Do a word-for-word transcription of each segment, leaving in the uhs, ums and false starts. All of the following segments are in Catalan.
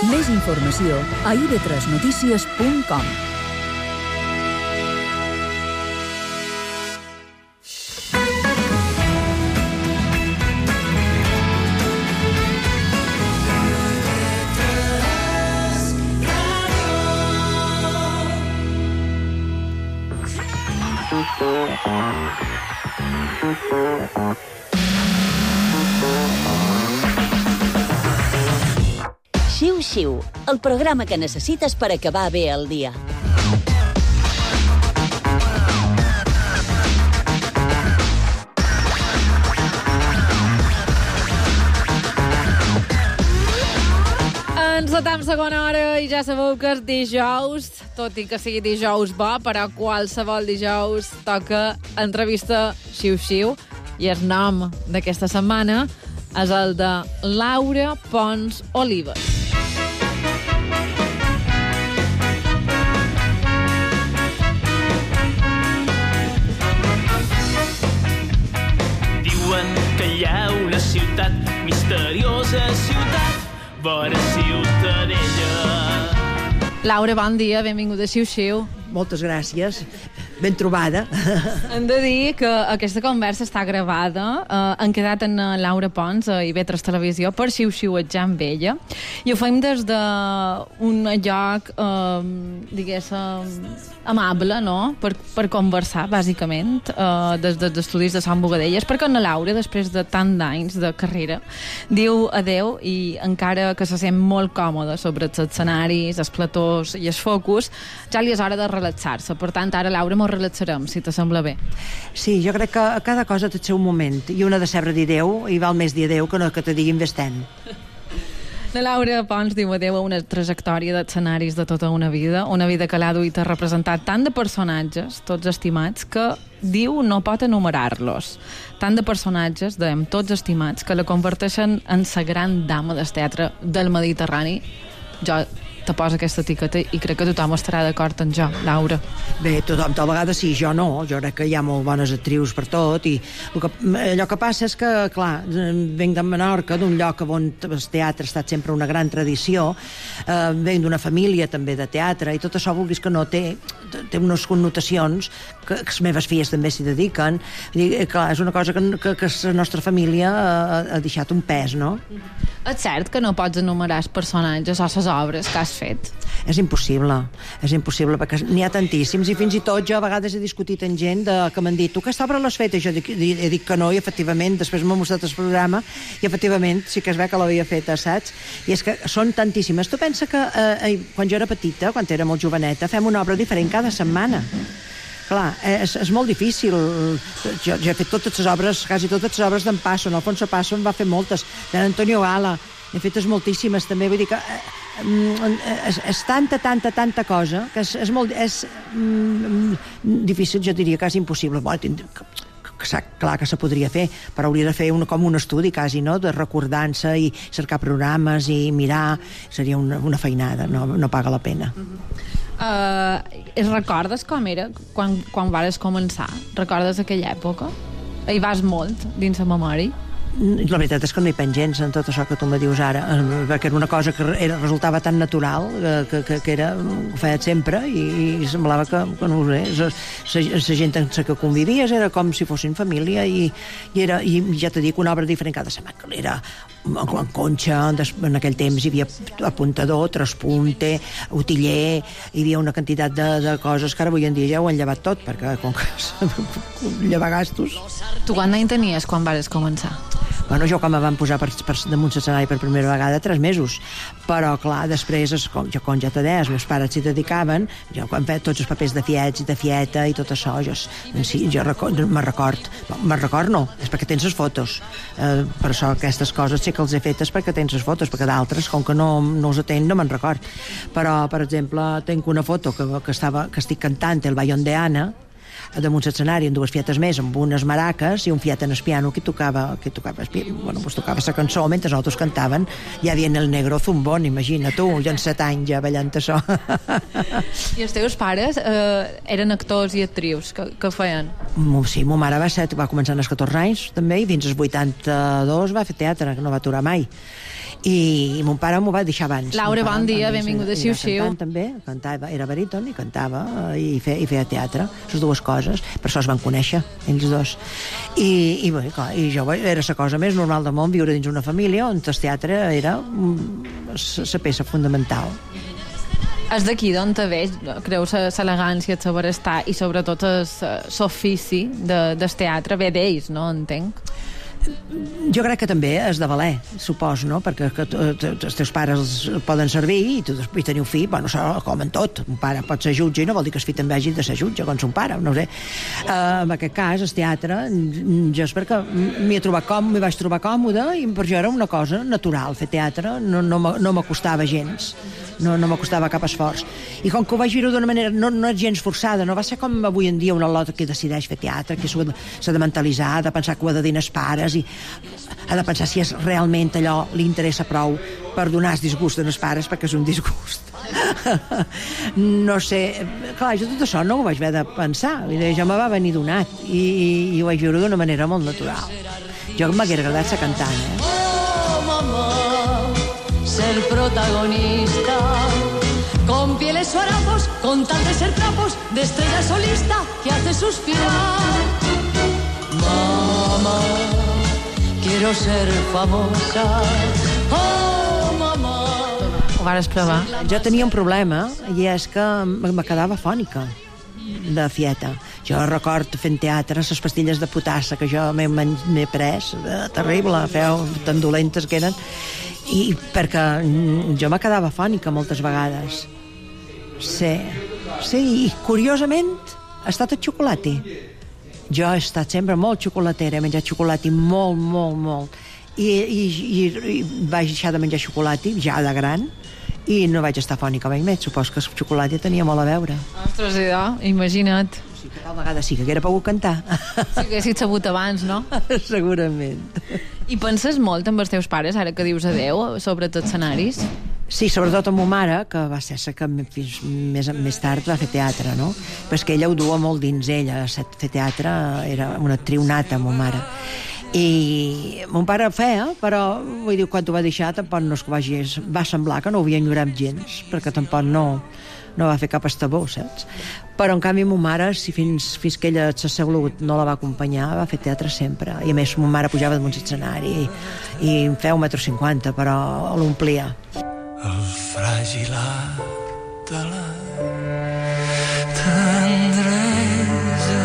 Més informació a i ve tres notícies punt com. Xiu-xiu, el programa que necessites per acabar bé el dia. Encetem segona hora i ja sabeu que és dijous, tot i que sigui dijous bo, però qualsevol dijous toca entrevista xiu-xiu i el nom d'aquesta setmana és el de Laura Pons Olives. Diuen que hi ha una ciutat, misteriosa ciutat, vora Ciutadella. Laura, bon dia, benvinguda a Xiu-Xiu. Moltes gràcies. Ben trobada. Hem de dir que aquesta conversa està gravada. Uh, han quedat en uh, Laura Pons a i ve tres Televisió per xiu-xiuetjar amb ella. I ho fem des d'un lloc, uh, diguéssim, amable, no? Per, per conversar, bàsicament, uh, des dels estudis de Sant Bogadelles, perquè la Laura, després de tant d'anys de carrera, diu adeu i encara que se sent molt còmoda sobre els escenaris, els platós i els focus, ja li és hora de relaxar-se. Per tant, ara, Laura, m'ho relaxarem, si te sembla bé. Sí, jo crec que cada cosa té el seu moment i una de saber dir adeu i val més dir adeu que no que te diguin vés-te'n. La Laura Pons diu adeu a una trajectòria d'escenaris de tota una vida, una vida que l'ha duit a representar tant de personatges, tots estimats, que diu no pot enumerar-los. Tant de personatges, dèiem, tots estimats, que la converteixen en la gran dama del teatre del Mediterrani. Jo te posa aquesta etiqueta i crec que tothom estarà d'acord amb jo, Laura. Bé, tothom, tal vegada sí, jo no. Jo crec que hi ha molt bones actrius per tot i el que, allò que passa és que, clar, venc de Menorca, d'un lloc on el teatre ha estat sempre una gran tradició, eh, venc d'una família també de teatre i tot això, vulguis que no, té, té unes connotacions que, que les meves filles també s'hi dediquen. I, clar, és una cosa que, que, que la nostra família ha, ha deixat un pes, no? És cert que no pots enumerar els personatges o les obres que has fet? És impossible, és impossible, perquè n'hi ha tantíssims, i fins i tot jo a vegades he discutit amb gent de, que m'han dit, tu aquesta obra l'has fet? I jo dic, he dit que no, i efectivament, després m'ha mostrat el programa, i efectivament sí que es ve que l'havia fet, saps? I és que són tantíssimes. Tu pensa que eh, quan jo era petita, quan era molt joveneta, fem una obra diferent cada setmana. Clar, és, és molt difícil. Jo, jo he fet totes les obres, quasi totes les obres d'en Passo, en Alfonso Passo en va fer moltes, d'en Antonio Gala, he fetes moltíssimes també, vull dir que eh, és, és tanta, tanta, tanta cosa que és, és molt és, mm, difícil, jo diria quasi impossible. Bueno, tindria, que, que, clar que se podria fer, però hauria de fer una, com un estudi quasi, no?, de recordar-se i cercar programes i mirar, seria una, una feinada, no, no paga la pena. Uh-huh. Uh, recordes com era quan, quan vares començar? Recordes aquella època? Hi vas molt dins la memòria? La veritat és que no hi penso gens en tot això que tu me dius ara, perquè era una cosa que era, resultava tan natural que, que, que era, ho feia sempre i, i semblava que, que no ho sé, la gent amb la que convivies era com si fossin família i, i, era, i ja t'ho dic, una obra diferent cada setmana. Era en Conxa, en aquell temps hi havia apuntador, traspunte, utiller, hi havia una quantitat de, de coses que ara avui en dia ja ho han llevat tot, perquè com que llevar gastos. Tu quant any tenies quan vares començar? Bueno, jo quan me van posar per, per, damunt l'escenari per primera vegada, tres mesos. Però, clar, després, com, jo, com ja t'he dit, els meus pares s'hi dedicaven, jo quan feia tots els papers de fiets i de fieta i tot això, jo, sí, jo record, me record, no, me record no, és perquè tens les fotos. Eh, per això aquestes coses sí que els he fetes perquè tens les fotos, perquè d'altres, com que no, no els atenc, no me'n record. Però, per exemple, tinc una foto que, que, estava, que estic cantant El Bayón de Ana, damunt l'escenari amb dues fietes més, amb unes maraques i un fiat en el piano que tocava, que tocava, bueno, pues tocava la cançó mentre nosaltres cantaven, ja dient el negro zumbón, imagina tu, ja en set anys ja ballant això. I els teus pares eh, eren actors i actrius, que, que feien? Sí, ma mare va, ser, va començar als catorze anys també i fins als vuitanta-dos va fer teatre, que no va aturar mai. i mon pare m'ho va deixar abans. Laura, Mon pare, bon dia, a més, benvinguda a era Xiu-Xiu. cantant, també, cantava, era baríton i cantava i feia, i feia teatre, les dues coses, per això es van conèixer, ells dos. I, i, bé, clar, i jo era la cosa més normal del món, viure dins una família on el teatre era la peça fundamental. És d'aquí d'on te veig, creus, l'elegància, el saber estar i sobretot l'ofici de, del teatre, ve d'ells, no? Entenc. Jo crec que també és de valer, supos, no? Perquè que, que, els teus pares poden servir i tu i teniu fill, bueno, com en tot. Un pare pot ser jutge i no vol dir que el fill també hagi de ser jutge, com son pare, no ho sé. Uh, en aquest cas, el teatre, jo és perquè m'hi he trobat com, m'hi vaig trobar còmode i per jo era una cosa natural, fer teatre, no, no, no m'acostava gens, no, no m'acostava cap esforç. I com que ho vaig viure d'una manera, no, no és gens forçada, no va ser com avui en dia una lota que decideix fer teatre, que s'ha de mentalitzar, ha de pensar que ho ha de dir als pares i ha de pensar si és realment allò li interessa prou per donar el disgust als pares, perquè és un disgust. No sé, clar, jo tot això no ho vaig haver de pensar, jo me va venir donat i, i, i ho vaig viure d'una manera molt natural. Jo m'hagués agradat ser cantant, eh? Oh, mamá, ser protagonista, con pieles o harapos, con tal de ser trapos, de estrella solista que hace suspirar. Mamá, quiero ser famosa. Oh, mamá. Ho vares provar? Jo tenia un problema i és que me quedava fònica de fieta. Jo record fent teatre les pastilles de potassa que jo m'he pres, eh, terrible, feu, tan dolentes que eren, i perquè jo me quedava fònica moltes vegades. Sí, sí, i curiosament ha estat el xocolati. Jo he estat sempre molt xocolatera, he menjat xocolati molt, molt, molt. I, i, i, i vaig deixar de menjar xocolati, ja de gran, i no vaig estar fònica mai més. Supos que el xocolati tenia molt a veure. Ostres, idò, imagina't. Sí, que tal vegada sí que haguera pogut cantar. Si haguessis sabut abans, no? Segurament. I penses molt amb els teus pares, ara que dius adeu, sobre tots escenaris? Sí, sobretot amb ma mare, que va ser la que fins més, més tard va fer teatre, no? Però és que ella ho dua molt dins ella, fer teatre era una actriu nata, ma mare. I mon pare feia, però vull dir, quan ho va deixar tampoc no és que vagi, va semblar que no ho havia enyorat gens, perquè tampoc no, no va fer cap estabó, saps? Però en canvi ma mare, si fins, fins que ella s'ha salut no la va acompanyar, va fer teatre sempre, i a més ma mare pujava damunt l'escenari i, i em feia un metro cinquanta, però l'omplia. El fràgil art de la tendresa.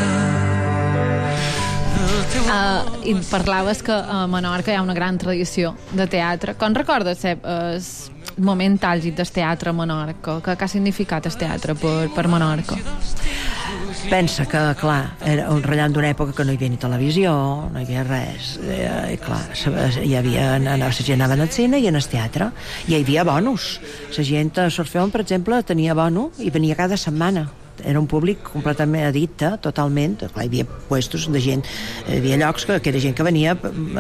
Uh, I parlaves que a Menorca hi ha una gran tradició de teatre. Com recordes, Seb, el moment àlgid del teatre a Menorca? Que, que ha significat el teatre per, per Menorca? Pensa que, clar, era un rellant d'una època que no hi havia ni televisió, no hi havia res. I, clar, hi havia, la gent anava al cine i en el teatre. Hi havia bonus. La gent a Sorfeon, per exemple, tenia bono i venia cada setmana. Era un públic completament addicte, totalment. Clar, hi havia puestos de gent, hi havia llocs que, que era gent que venia,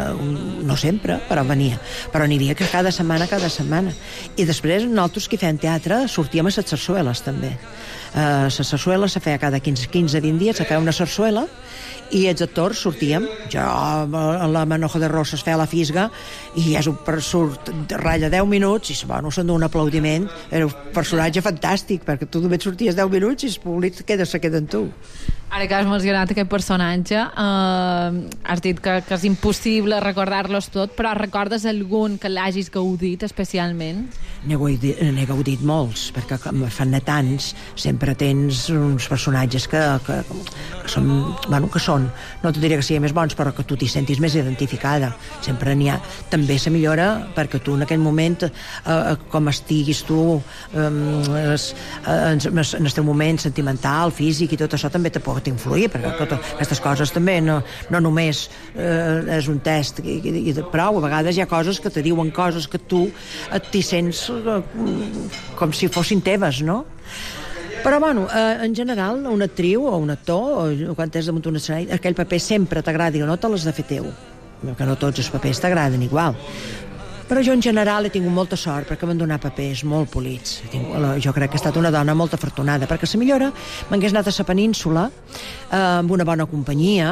no sempre, però venia. Però n'hi havia que cada setmana, cada setmana. I després, nosaltres que fèiem teatre, sortíem a les sarsueles, també. Uh, la sarsuela se feia cada quinze a vint dies, se feia una sarsuela i els actors sortíem. Jo a la Manojo de Rosa es feia la fisga i és un surt ratlla deu minuts i bueno, s'endú un aplaudiment. Era un personatge fantàstic perquè tu només sorties deu minuts i el públic queda, se queda en tu. Ara que has mencionat aquest personatge, eh, has dit que, que és impossible recordar-los tot, però recordes algun que l'hagis gaudit especialment? N'he gaudit, n'he gaudit molts, perquè fan tants, sempre tens uns personatges que, que, que, són, bueno, que són, no t'ho diré que siguin més bons, però que tu t'hi sentis més identificada. Sempre n'hi ha. També se millora perquè tu en aquell moment, eh, com estiguis tu, eh, es, en, en el teu moment sentimental, físic i tot això també te pot influir, perquè aquestes coses també no, no només eh, és un test i, i, i prou, a vegades hi ha coses que te diuen coses que tu t'hi sents eh, com si fossin teves, no? Però, bueno, eh, en general, una actriu o un actor, o quan tens damunt un escenari, aquell paper sempre t'agradi o no, te l'has de fer teu, que no tots els papers t'agraden igual. Però jo en general he tingut molta sort perquè m'han donat papers molt polits. Jo crec que he estat una dona molt afortunada perquè la millora m'hagués anat a la península eh, amb una bona companyia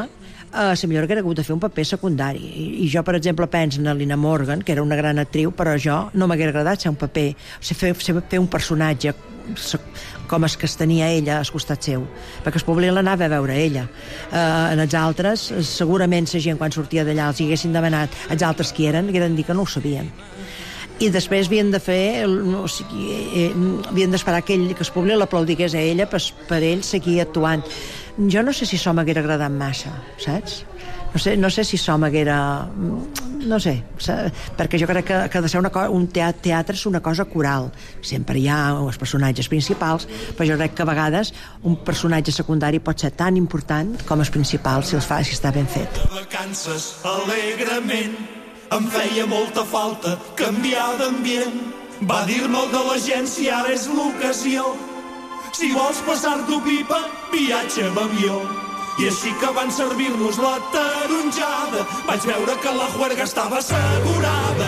a la millor haguera hagut de fer un paper secundari. I, i jo, per exemple, penso en Lina Morgan, que era una gran actriu, però jo no m'haguera agradat ser un paper, o sigui, fer, fer un personatge com es que es tenia ella al costat seu, perquè el públic l'anava a veure ella. Eh, en els altres, segurament la gent quan sortia d'allà els haguessin demanat els altres qui eren, hagueren dit que no ho sabien. I després havien de fer, o sigui, eh, havien d'esperar que, ell, que el públic l'aplaudigués a ella per, per ell seguir actuant. Jo no sé si això m'haguera agradat massa, saps? No sé, no sé si això m'haguera... No sé, perquè jo crec que, que ha de ser una cosa, un teatre, teatre és una cosa coral. Sempre hi ha els personatges principals, però jo crec que a vegades un personatge secundari pot ser tan important com els principals si els fa, si està ben fet. Vacances alegrement, em feia molta falta canviar d'ambient. Va dir-me el de l'agència, ara és l'ocasió. Si vols passar-t'ho pipa, viatge amb avió. I així que van servir-nos la taronjada, vaig veure que la juerga estava assegurada.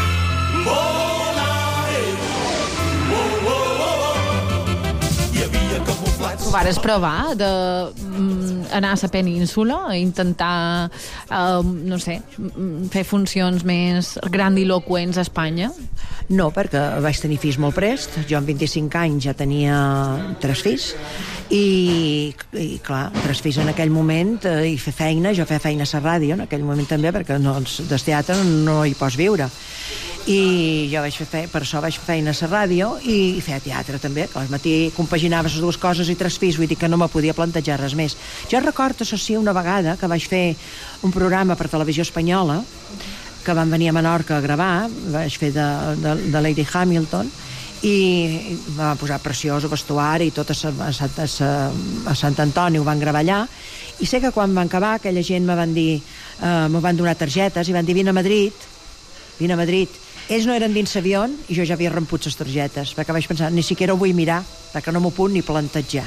Volaré, oh, oh, oh. Hi havia camuflats. Tu vares provar de mm, anar a la península, a intentar, uh, no sé, fer funcions més grandiloquents a Espanya? No, perquè vaig tenir fills molt prest. Jo amb vint-i-cinc anys ja tenia tres fills i, i clar, tres fills en aquell moment eh, i fer feina, jo feia feina a la ràdio en aquell moment també, perquè no, del teatre no hi pots viure. I jo vaig fer fe... per això vaig fer feina a la ràdio i, i feia teatre també, que al matí compaginava les dues coses i tres fills, vull dir que no me podia plantejar res més. Jo recordo, això sí, una vegada que vaig fer un programa per Televisió Espanyola que van venir a Menorca a gravar, vaig fer de, de, de Lady Hamilton, i va posar preciós el vestuari i tot a, a, a, a Sant Antoni ho van gravar allà, i sé que quan van acabar aquella gent me van dir, eh, me van donar targetes i van dir vine a Madrid, vine a Madrid. Ells no eren dins l'avió i jo ja havia remput les targetes, perquè vaig pensar, ni siquiera ho vull mirar, perquè no m'ho puc ni plantejar.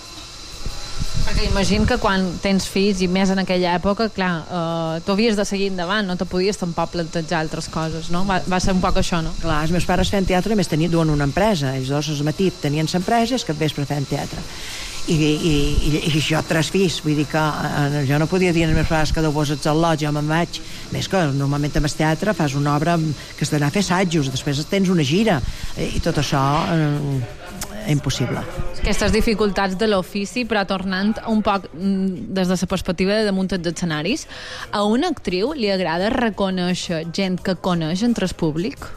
Perquè imagino que quan tens fills, i més en aquella època, clar, uh, tu havies de seguir endavant, no te podies tampoc plantejar altres coses, no? Va, va ser un poc això, no? Clar, els meus pares feien teatre i més tenien, duen una empresa. Ells dos al matí tenien l'empresa i els que vespre feien teatre. I, i, i, i jo tres fills, vull dir que eh, jo no podia dir als meus pares que deu vos ets al lot, jo me'n vaig. Més que normalment amb el teatre fas una obra que has d'anar a fer assajos, després tens una gira, i tot això eh, impossible. Aquestes dificultats de l'ofici, però tornant un poc des de la perspectiva de damunt dels escenaris, a una actriu li agrada reconèixer gent que coneix entre el públic?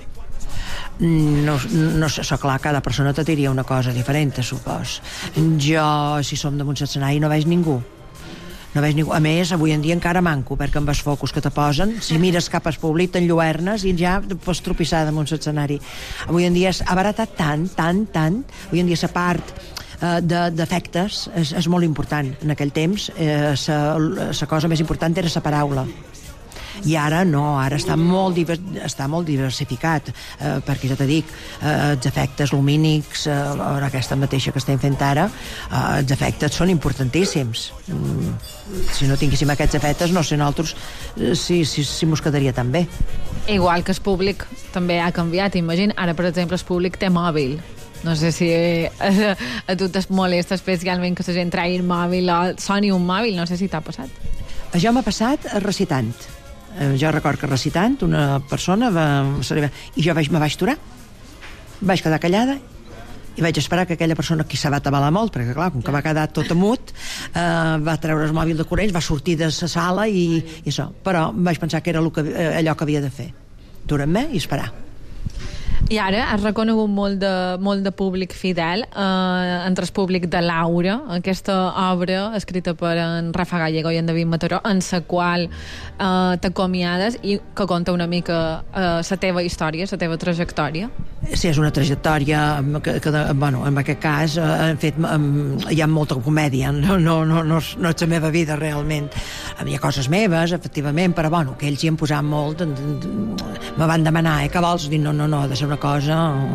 No, no sé, so, clar, cada persona te diria una cosa diferent, supos. Jo, si som damunt l'escenari, no veig ningú. No veig ningú. A més, avui en dia encara manco, perquè amb els focus que te posen, si mires cap al públic, t'enlluernes i ja pots tropissar damunt l'escenari. Avui en dia ha baratat tant, tant, tant. Avui en dia la part eh, d'efectes és, és molt important. En aquell temps, eh, la cosa més important era la paraula. I ara no, ara està molt, diver, està molt diversificat, eh, perquè ja te dic, eh, els efectes lumínics, eh, aquesta mateixa que estem fent ara, eh, els efectes són importantíssims. Mm, si no tinguéssim aquests efectes, no sé nosaltres eh, si, si, si mos quedaria tan bé. Igual que el públic també ha canviat, imagina, ara per exemple el públic té mòbil. No sé si a, a tu t'es molesta especialment que la gent tregui el mòbil o soni un mòbil, no sé si t'ha passat. Això m'ha passat recitant. Jo record que recitant una persona va, i jo vaig, me vaig aturar, vaig quedar callada i vaig esperar que aquella persona, qui se va atabalar molt, perquè clar, com que va quedar tot amut, eh, va treure el mòbil de corrents, va sortir de la sala i, i això, però vaig pensar que era que, allò que havia de fer, aturar-me i esperar. I ara has reconegut molt de, molt de públic fidel, eh, entre el públic de Laura, aquesta obra escrita per en Rafa Gallego i en David Mataró, en la qual eh, t'acomiades i que conta una mica la eh, teva història, la teva trajectòria. Sí, és una trajectòria que, que bueno, en aquest cas han fet, hi ha molta comèdia, no, no, no, no, no és la meva vida realment. Hi ha coses meves, efectivament, però bueno, que ells hi han posat molt, me van demanar, eh, què vols? Dic, no, no, no, ha de ser una cosa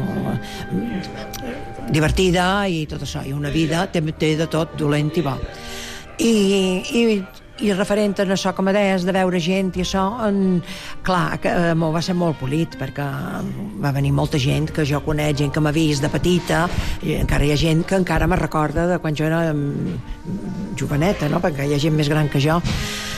divertida i tot això, i una vida té, té de tot, dolent i bo. I, i i referent a això, com a deies, de veure gent i això, en, clar, que eh, va ser molt polit, perquè va venir molta gent que jo conec, gent que m'ha vist de petita, i encara hi ha gent que encara me recorda de quan jo era um, joveneta, no? Perquè hi ha gent més gran que jo.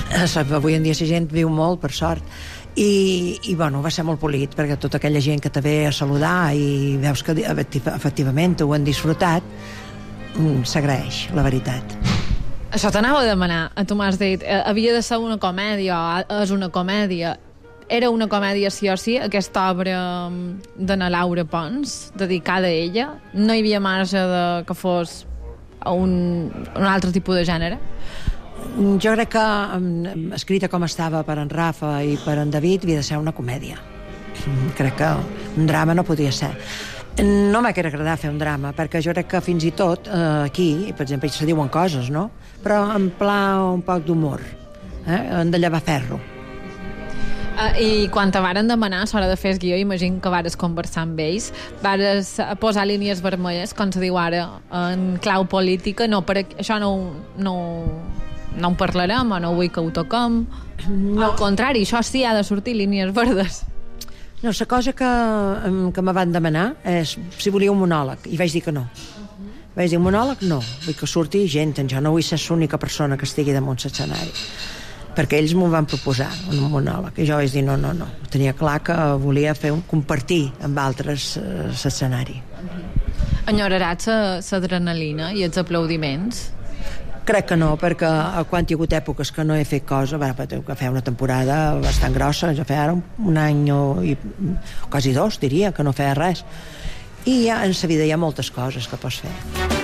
avui en dia la gent viu molt, per sort, i, i bueno, va ser molt polit, perquè tota aquella gent que te ve a saludar i veus que efectivament ho han disfrutat, s'agraeix, la veritat. Això t'anava a demanar, tu m'has dit, havia de ser una comèdia, és una comèdia. Era una comèdia sí o sí, aquesta obra de na Laura Pons, dedicada a ella? No hi havia marge de que fos un, un altre tipus de gènere? Jo crec que, escrita com estava per en Rafa i per en David, havia de ser una comèdia. Crec que un drama no podia ser. No m'ha querer agradar fer un drama, perquè jo crec que fins i tot eh, aquí, per exemple, se diuen coses, no? Però en pla un poc d'humor, eh? Han de llevar ferro. Uh, I quan te varen demanar a l'hora de fer el guió, imagino que vares conversar amb ells, vares posar línies vermelles, com se diu ara, en clau política, no, per això no, no, no ho parlarem o no vull que ho toquem. No. Al contrari, això sí ha de sortir línies verdes. No, la cosa que, que me van demanar és si volia un monòleg, i vaig dir que no. Uh-huh. Vaig dir, un monòleg no, vull que surti gent, jo no vull ser l'única persona que estigui damunt l'escenari, perquè ells m'ho van proposar, un monòleg, i jo vaig dir no, no, no. Tenia clar que volia fer un compartir amb altres l'escenari. Uh-huh. Enyoraràs l'adrenalina i els aplaudiments? Crec que no, perquè quan hi ha hagut èpoques que no he fet cosa, va, tengo que fer una temporada bastant grossa, ja feia ara un, un any o, i quasi dos, diria, que no feia res. I ja, en la vida hi ha moltes coses que pots fer.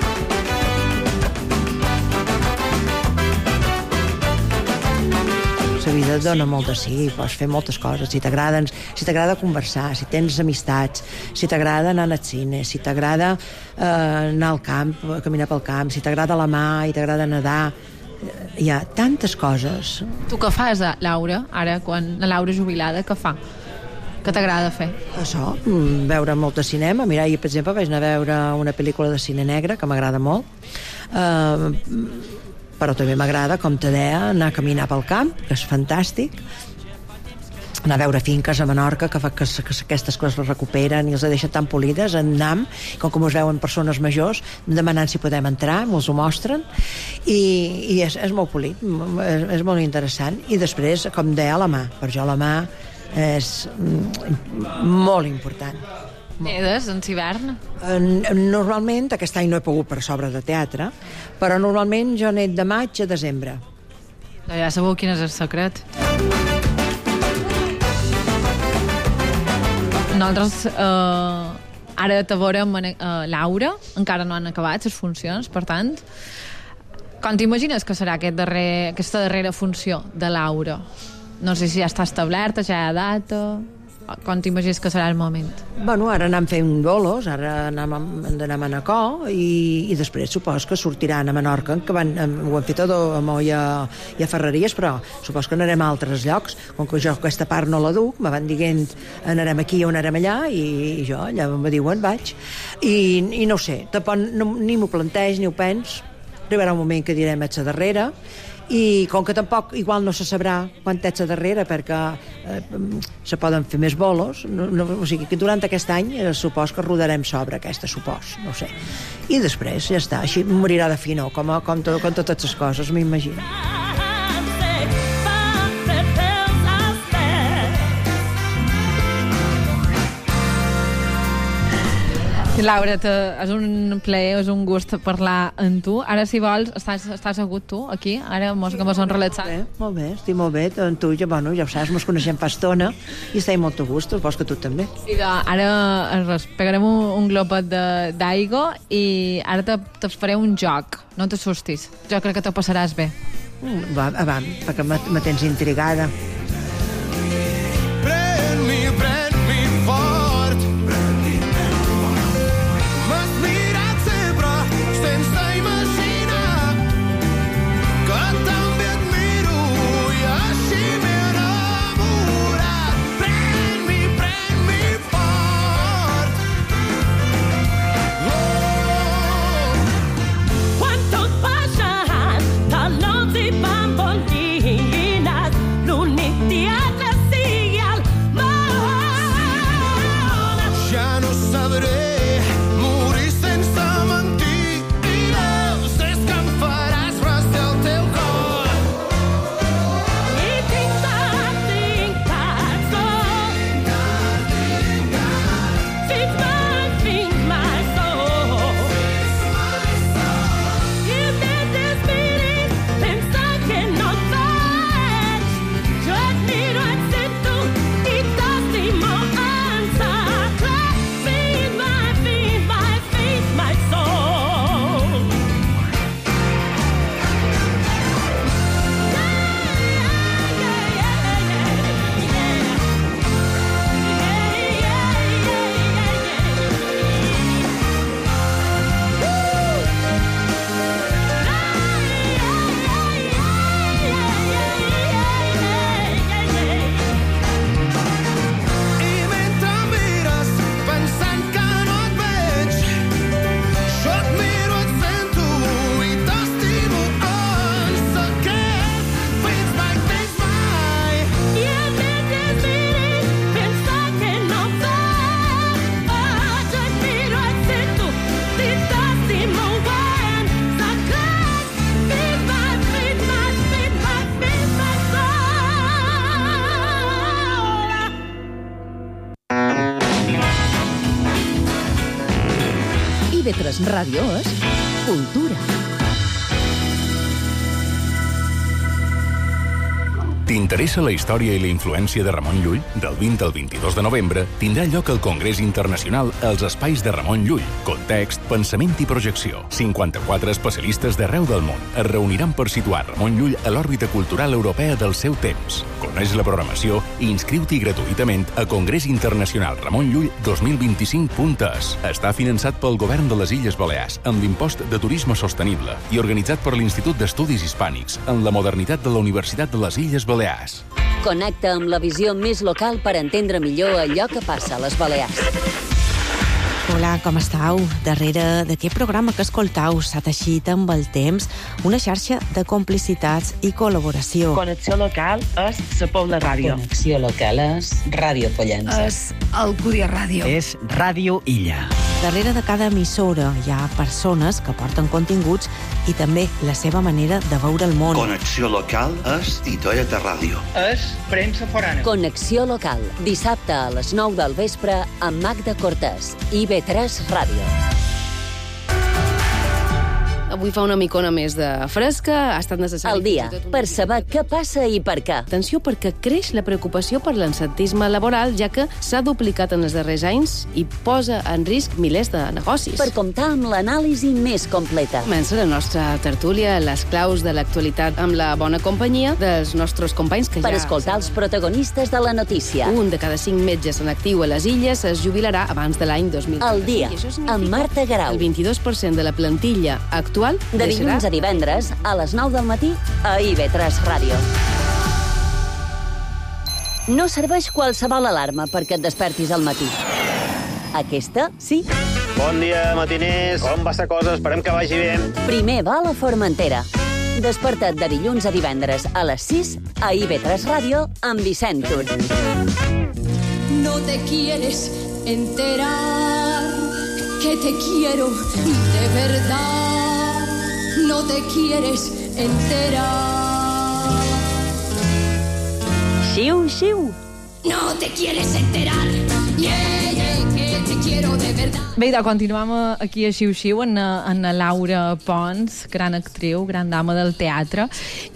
La vida et dona molt de sí, pots fer moltes coses. Si t'agraden, si t'agrada conversar, si tens amistats, si t'agrada anar al cine, si t'agrada eh, anar al camp, caminar pel camp, si t'agrada la mà i t'agrada nedar, hi ha tantes coses. Tu què fas, Laura, ara, quan la Laura és jubilada, què fa? Què t'agrada fer? Això, veure molt de cinema. Mira, jo, per exemple, vaig anar a veure una pel·lícula de cine negre que m'agrada molt. Eh... però també m'agrada, com te deia, anar a caminar pel camp, que és fantàstic, anar a veure finques a Menorca, que, fa, que, que aquestes coses les recuperen i els deixen tan polides, en N A M, com que mos veuen persones majors, demanant si podem entrar, mos ho mostren, i, i és, és molt polit, és, és molt interessant. I després, com deia, la mà, per jo la mà és molt important. Nedes, en hivern? Normalment, aquest any no he pogut per sobre de teatre, però normalment jo net de maig a desembre. Ja sabeu quin és el secret. Nosaltres eh, ara te veurem eh, Laura, encara no han acabat les funcions, per tant, com t'imagines que serà aquest darrer, aquesta darrera funció de Laura? No sé si ja està establerta, ja hi ha data... Com t'imagines que serà el moment? Bueno, ara anem fent bolos, ara anem, hem d'anar a Manacor i, i després supos que sortiran a Menorca, que van, ho han fet a Domo i a, i a Ferreries, però supos que anarem a altres llocs. Com que jo aquesta part no la duc, me van dient anarem aquí o anarem allà, i, i jo allà me diuen vaig. I, i no ho sé, tampoc, no, ni m'ho planteix ni ho pens. Arribarà un moment que direm ets a darrere, i com que tampoc igual no se sabrà quan ets a darrere, perquè eh, se poden fer més bolos, no, no, o sigui que durant aquest any eh, supos que rodarem sobre aquesta, supos, no ho sé, i després ja està, així morirà de finor, com, com, to, com totes les coses, m'imagino. Laura, te, és un plaer, és un gust parlar amb tu. Ara, si vols, estàs, estàs agut tu, aquí? Ara mos, que mos hem relaxat. Molt bé, molt bé, estic molt bé. Amb tu, ja, bueno, ja ho saps, mos coneixem fa estona i estem molt a gust, suposo que tu també. I de, ara res, pegarem un, un glopet d'aigua i ara te, te faré un joc. No t'assustis. Jo crec que te passaràs bé. Mm, va, va, perquè me, me tens intrigada. Pren-mi, pren-mi fort. Pren-mi, pren-mi fort. M'has mirat sempre sense imaginar que també et miro i així m'he enamorat. Pren-mi, pren-mi fort. Oh. Quan tot passat, talons i bambolines, l'únic I V tres Ràdio és cultura. T'interessa la història i la influència de Ramon Llull? Del vint al vint-i-dos de novembre tindrà lloc el Congrés Internacional als Espais de Ramon Llull. Context, pensament i projecció. cinquanta-quatre especialistes d'arreu del món es reuniran per situar Ramon Llull a l'òrbita cultural europea del seu temps. Coneix la programació i inscriu-t'hi gratuïtament a Congrés Internacional Ramon Llull dos mil vint-i-cinc punt es. Està finançat pel Govern de les Illes Balears amb l'impost de turisme sostenible i organitzat per l'Institut d'Estudis Hispànics en la modernitat de la Universitat de les Illes Balears. Connecta amb la visió més local per entendre millor allò que passa a les Balears. Hola, com estàu? Darrere d'aquest programa que escoltau s'ha teixit amb el temps una xarxa de complicitats i col·laboració. Connexió local és la Pobla Ràdio. Connexió local és Ràdio Pollença. És Alcúdia Ràdio. És Ràdio Illa. Darrere de cada emissora hi ha persones que porten continguts i també la seva manera de veure el món. Connexió local és Titoeta Ràdio. És Premsa Forana. Connexió local, dissabte a les nou del vespre amb Magda Cortés, I V tres Ràdio. Avui fa una micona més de fresca, ha estat necessari... El dia, per saber què passa i per què. Atenció, perquè creix la preocupació per l'absentisme laboral, ja que s'ha duplicat en els darrers anys i posa en risc milers de negocis. Per comptar amb l'anàlisi més completa. Comença la nostra tertúlia, les claus de l'actualitat amb la bona companyia dels nostres companys que per ja... Per escoltar els protagonistes de la notícia. Un de cada cinc metges en actiu a les Illes es jubilarà abans de l'any dos mil trenta. El dia, amb Marta Garau. El vint-i-dos per cent de la plantilla actual de dilluns a divendres, a les nou del matí, a I V tres Ràdio. No serveix qualsevol alarma perquè et despertis al matí. Aquesta, sí. Bon dia, matiners. Com va la cosa? Esperem que vagi bé. Primer va a la Formentera. Desperta't de dilluns a divendres a les sis a I V tres Ràdio amb Vicent Tur. No te quieres enterar que te quiero de verdad. No te quieres enterar. Xiu, xiu. No te quieres enterar. Yeah, yeah, que te quiero de verdad. Bé, doncs continuem aquí a Xiu Xiu en, en Laura Pons, gran actriu, gran dama del teatre,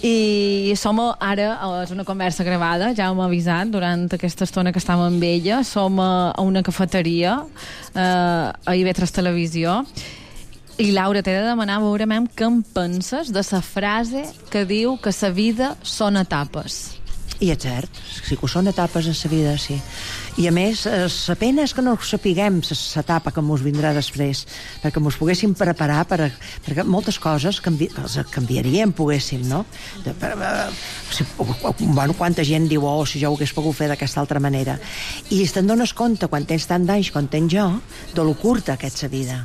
i som ara, és una conversa gravada, ja hem avisat durant aquesta estona que estàvem amb ella, som a una cafeteria eh, a I V tres Televisió. I, Laura, t'he de demanar, veurem què en penses de la frase que diu que la vida són etapes. I és cert, sí que són etapes en la vida, sí. I a més, la pena és que no sapiguem l'etapa que ens vindrà després, perquè ens poguéssim preparar per a, perquè moltes coses canvi, canviarien, poguéssim, no? De, per, si, bueno, quanta gent diu, oh, si jo ho hagués pogut fer d'aquesta altra manera. I te'n dones compte, quan tens tant d'anys com tenc jo, de lo curta que és la vida.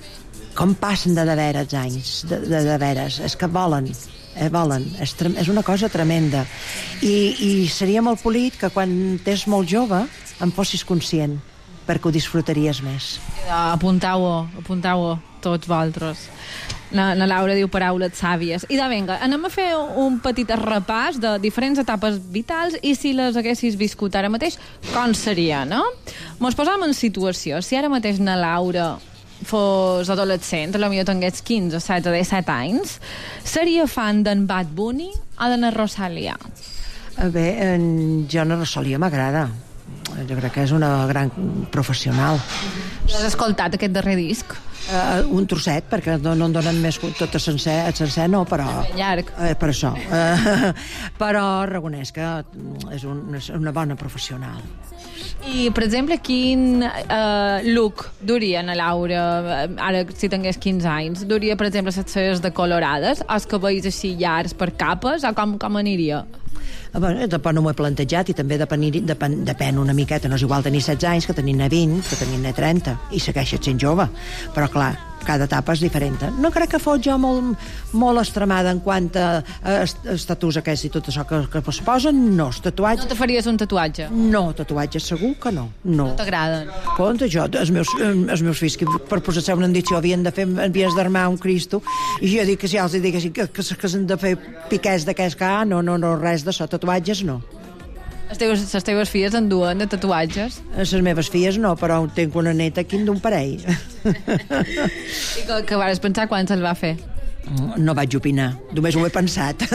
Com passen de de veres anys, de, de, de veres, és que volen, eh, volen, és, és una cosa tremenda. I, i seria molt polit que quan t'és molt jove en fossis conscient, perquè ho disfrutaries més. Apuntau-ho, apuntau-ho, tots vosaltres. La, la Laura diu paraules sàvies. I de vinga, anem a fer un petit repàs de diferents etapes vitals i si les haguessis viscut ara mateix, com seria, no? Mos posam en situació. Si ara mateix na Laura fos adolescent, potser tingués quinze, setze, disset anys, seria fan d'en Bad Bunny o de na Rosalia? Bé, en Jona Rosalia m'agrada. Jo crec que és una gran professional. Has escoltat aquest darrer disc? Uh, un trosset, perquè no, no en donen més tot a sencer, a sencer no, però... Llarg. Uh, per això. Uh, però reconeix que és, un, és una bona professional. I, per exemple, quin uh, look duria na Laura, ara si tingués quinze anys? Duria, per exemple, les celles decolorades, o els cabells així llargs per capes, o com, com aniria? Bueno, tampoc no m'ho he plantejat i també depèn, depèn, depèn una miqueta. No és igual tenir setze anys que tenir-ne vint, que tenir-ne trenta, i segueixes sent jove. Però, clar, cada etapa és diferent. No crec que fos jo molt, molt extremada en quant a estatus aquests i tot això que, que es posen. No, els tatuatges... No te faries un tatuatge? No, tatuatges segur que no. No, no t'agraden? Compte, jo, els meus, els meus fills que per posar-se una endició havien de fer, havies d'armar un Cristo, i jo dic que si els dic així, que, que, que s'han de fer piquets d'aquests que, ah, no, no, no, res d'això, tatuatges no. Les teves, les teves filles en duen de tatuatges? Les meves filles no, però tinc una neta aquí d'un parell. I que, que vas pensar quan se'l va fer? No vaig opinar, només ho he pensat.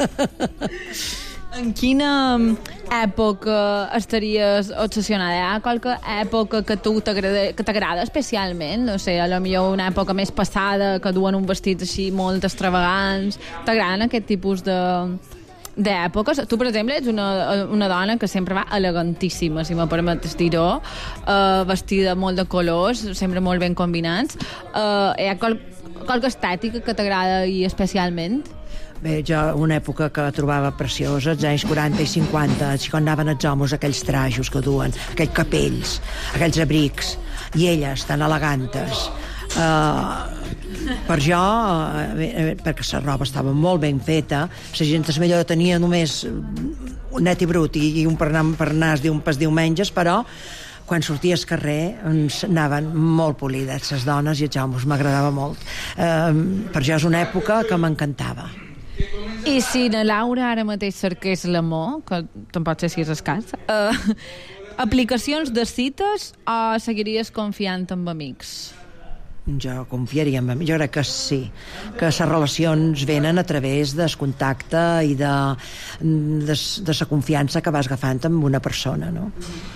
En quina època estaries obsessionada? Hi ha qualque època que tu t'agrada, que t'agrada especialment? No sé, a lo millor una època més passada, que duen un vestit així molt extravagants. T'agraden aquest tipus de d'èpoques? Tu, per exemple, ets una, una dona que sempre va elegantíssima, si me permetes dir-ho, uh, vestida molt de colors, sempre molt ben combinats. Uh, hi ha qual, qualque estètica que t'agrada i especialment? Bé, jo una època que trobava preciosa, els anys quaranta i cinquanta, així quan anaven els homes, aquells trajos que duen, aquells capells, aquells abrics, i elles tan elegantes. Uh, per jo, uh, perquè la roba estava molt ben feta, la gent es millor tenia només un net i brut i, i un per anar, per anar un pas diumenges, però quan sortia al carrer ens anaven molt polides les dones i els homes, m'agradava molt. Uh, per jo és una època que m'encantava. I si na Laura ara mateix cerqués l'amor, que tampoc sé si és escàs, uh, aplicacions de cites o seguiries confiant en amics? Jo confiaria en amics, jo crec que sí, que les relacions venen a través del contacte i de, de, de la confiança que vas agafant amb una persona, no?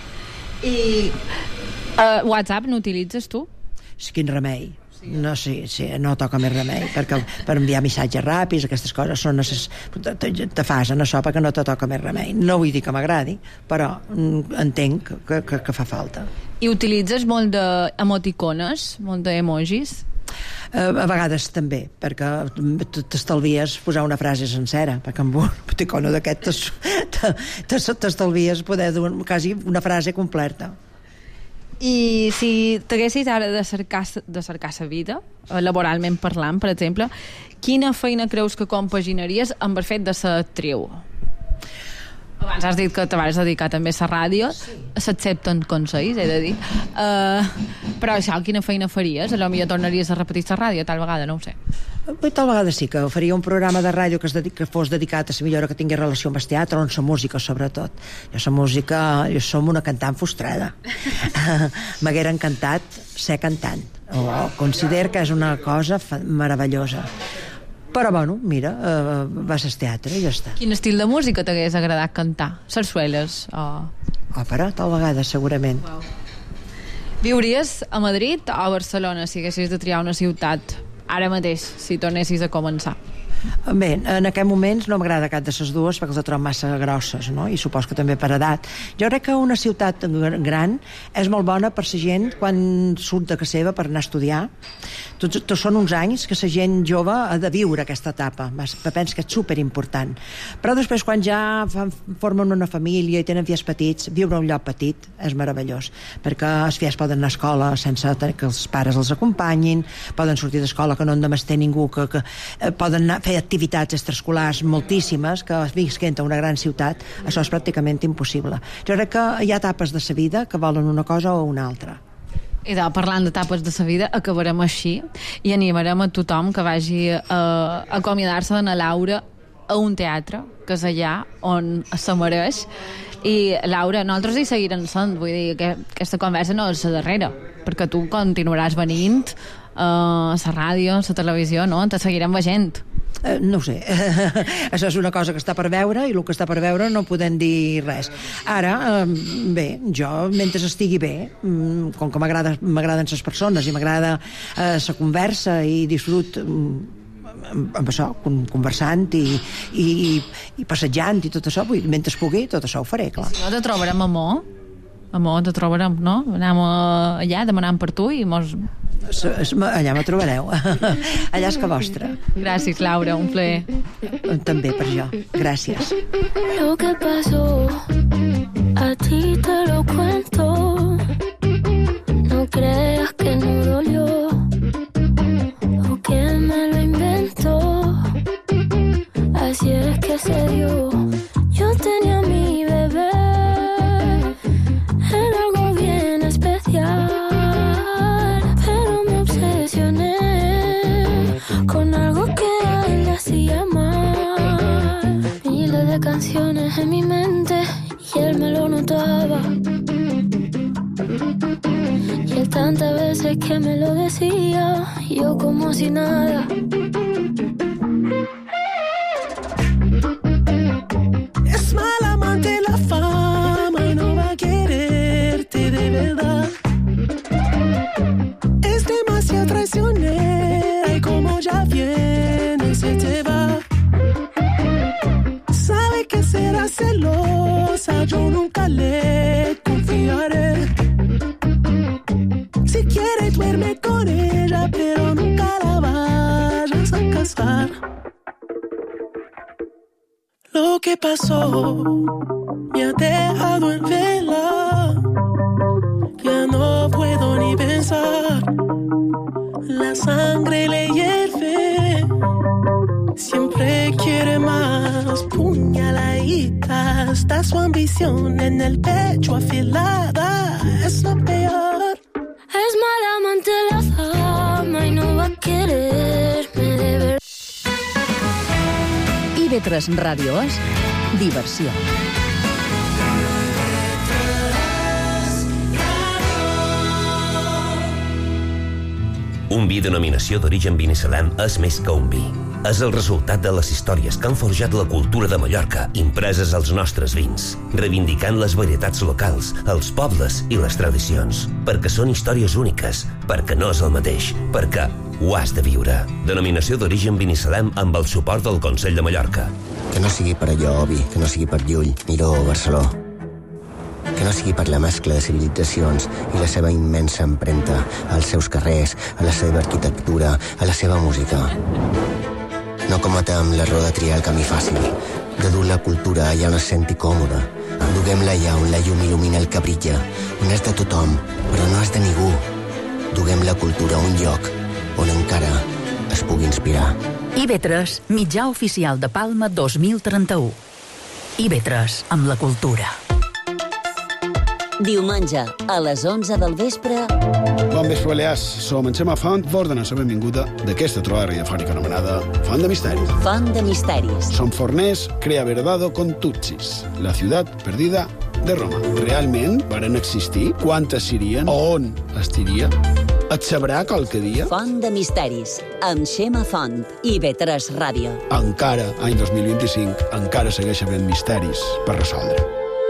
I uh, WhatsApp n'utilitzes tu? Sí, quin remei. No, sí, sí, no toca més remei, perquè per enviar missatges ràpids, aquestes coses són necess... te, te fas en això perquè no te toca més remei. No vull dir que m'agradi, però entenc que, que, que fa falta. I utilitzes molt d'emoticones, molt d'emojis? A vegades també, perquè t'estalvies posar una frase sencera, perquè amb un emoticona d'aquest t'estalvies poder dur quasi una frase completa. I si t'haguessis ara de cercar, de cercar sa vida, laboralment parlant, per exemple, quina feina creus que compaginaries amb el fet de ser actriu? Abans has dit que te vas dedicar també a la ràdio, s'accepten consells, he de dir. Uh, però això, quina feina faries? A lo millor tornaries a repetir la ràdio, tal vegada, no ho sé. Bé, tal vegada sí, que faria un programa de ràdio que, es dedica, que fos dedicat a la millora que tingui relació amb el teatre, o amb la música, sobretot. Jo la música, jo som una cantant frustrada. M'haguera encantat ser cantant. O considero que és una cosa meravellosa. Però, bueno, mira, uh, vas al teatre i ja està. Quin estil de música t'hagués agradat cantar? Sarsueles o... Òpera, tal vegada, segurament. Wow. Viuries a Madrid o a Barcelona si haguessis de triar una ciutat ara mateix, si tornessis a començar? Bé, en aquest moments no m'agrada cap de les dues perquè les trobo massa grosses, no? I supos que també per edat. Jo crec que una ciutat gran és molt bona per la gent quan surt de casa seva per anar a estudiar. Tots, tots són uns anys que la gent jove ha de viure aquesta etapa. Penso que és superimportant. Però després, quan ja fan, formen una família i tenen fills petits, viure a un lloc petit és meravellós, perquè els fills poden anar a escola sense que els pares els acompanyin, poden sortir d'escola que no en demés té ningú, que, que eh, poden anar fer activitats extraescolars moltíssimes, que visquent a una gran ciutat, això és pràcticament impossible. Jo crec que hi ha etapes de sa vida que volen una cosa o una altra. I de, parlant d'etapes de sa vida, acabarem així i animarem a tothom que vagi a, a acomiadar-se de la Laura a un teatre, que és allà on se mereix. I, Laura, nosaltres hi seguirem sent, vull dir que aquesta conversa no és la darrera, perquè tu continuaràs venint a la ràdio, a la televisió, no? Te seguirem veient. Uh, no ho sé, això és una cosa que està per veure i el que està per veure no podem dir res. Ara, uh, bé, jo mentre estigui bé, um, com que m'agraden les persones i m'agrada uh, la conversa i disfrut um, amb, amb això, conversant i, i, i passejant i tot això, vull, mentre pugui, tot això ho faré, clar. Si no te trobarem amor, amor te trobarem, no? Anem allà demanant per tu i mos... Allà me trobareu. Allà és que vostra. Gràcies, Laura, un plaer. També per jo. Gràcies. Lo que pasó a ti te lo cuento. No creas que no dolió o que me lo inventó. Así es que se dio. Yo tenía mi bebé, era algo bien especial. Con algo que a él le hacía mal. Miles de canciones en mi mente y él me que me lo decía, yo como si nada. Es mala amante la fama y no va a quererte de verdad. Es demasiado traicionera y como ya viene se te va. Sabe que será celosa, yo nunca le confiaré. Si quiere duerme con ella, pero nunca la vayas a casar. Lo que pasó me ha dejado en vela. Ya no puedo ni pensar. La sangre le hierve. Siempre quiere más. Puñaladita. Está su ambición en el pecho afilada. Es lo peor. Es mala amante la fama y no va a quererme de verdad. I V tres Ràdio és diversió. Un vi denominació d'origen vinicel·lem és més que un vi. És el resultat de les històries que han forjat la cultura de Mallorca, impreses als nostres vins, reivindicant les varietats locals, els pobles i les tradicions. Perquè són històries úniques, perquè no és el mateix, perquè ho has de viure. Denominació d'origen vinicel·lem amb el suport del Consell de Mallorca. Que no sigui per allò, Obi, que no sigui per Llull, Miró o Barceló. Que no sigui per la mescla de civilitzacions i la seva immensa empremta als seus carrers, a la seva arquitectura, a la seva música. No cometem l'error de triar el camí fàcil, de dur la cultura allà on es senti còmode. Duguem-la allà on la llum il·lumina el que brilla, on és de tothom, però no és de ningú. Duguem la cultura a un lloc on encara es pugui inspirar. I V tres, mitjà oficial de Palma dos mil trenta-u. I V tres, amb la cultura. Diumenge, a les onze del vespre... Bon vespre, Balears. Som en Xema Font, vos donem la benvinguda d'aquesta trobada radiofònica anomenada Font de Misteris. Font de Misteris. Som forners, crea verdado con Tutsis, la ciutat perdida de Roma. Realment varen existir? Quantes serien? On estiria? Et sabrà qualque dia? Font de Misteris, amb Xema Font, I V tres Ràdio. Encara, any dos mil vint-i-cinc, encara segueix havent misteris per resoldre.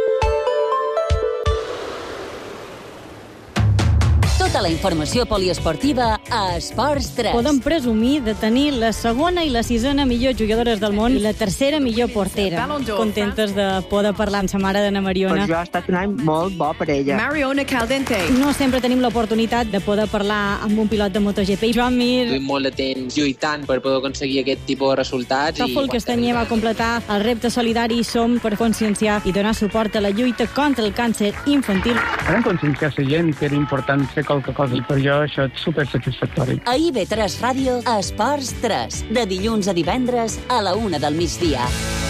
Tota la informació poliesportiva a Esports tres. Podem presumir de tenir la segona i la sisena millor jugadores del món i la tercera millor portera. Contentes de poder parlar amb sa mare d'Anna Mariona. Per jo ha estat un any molt bo per ella. Mariona Caldente. No sempre tenim l'oportunitat de poder parlar amb un pilot de MotoGP. Joan Mir. Duim molt de temps lluitant per poder aconseguir aquest tipus de resultats. Tòfol Castanyer va completar el repte solidari Som per conscienciar i donar suport a la lluita contra el càncer infantil. Vam conscienciar la gent que era important fer qualque cosa i per jo això és supersatisfactori. A I V tres Ràdio, Esports tres, de dilluns a divendres a la una del migdia.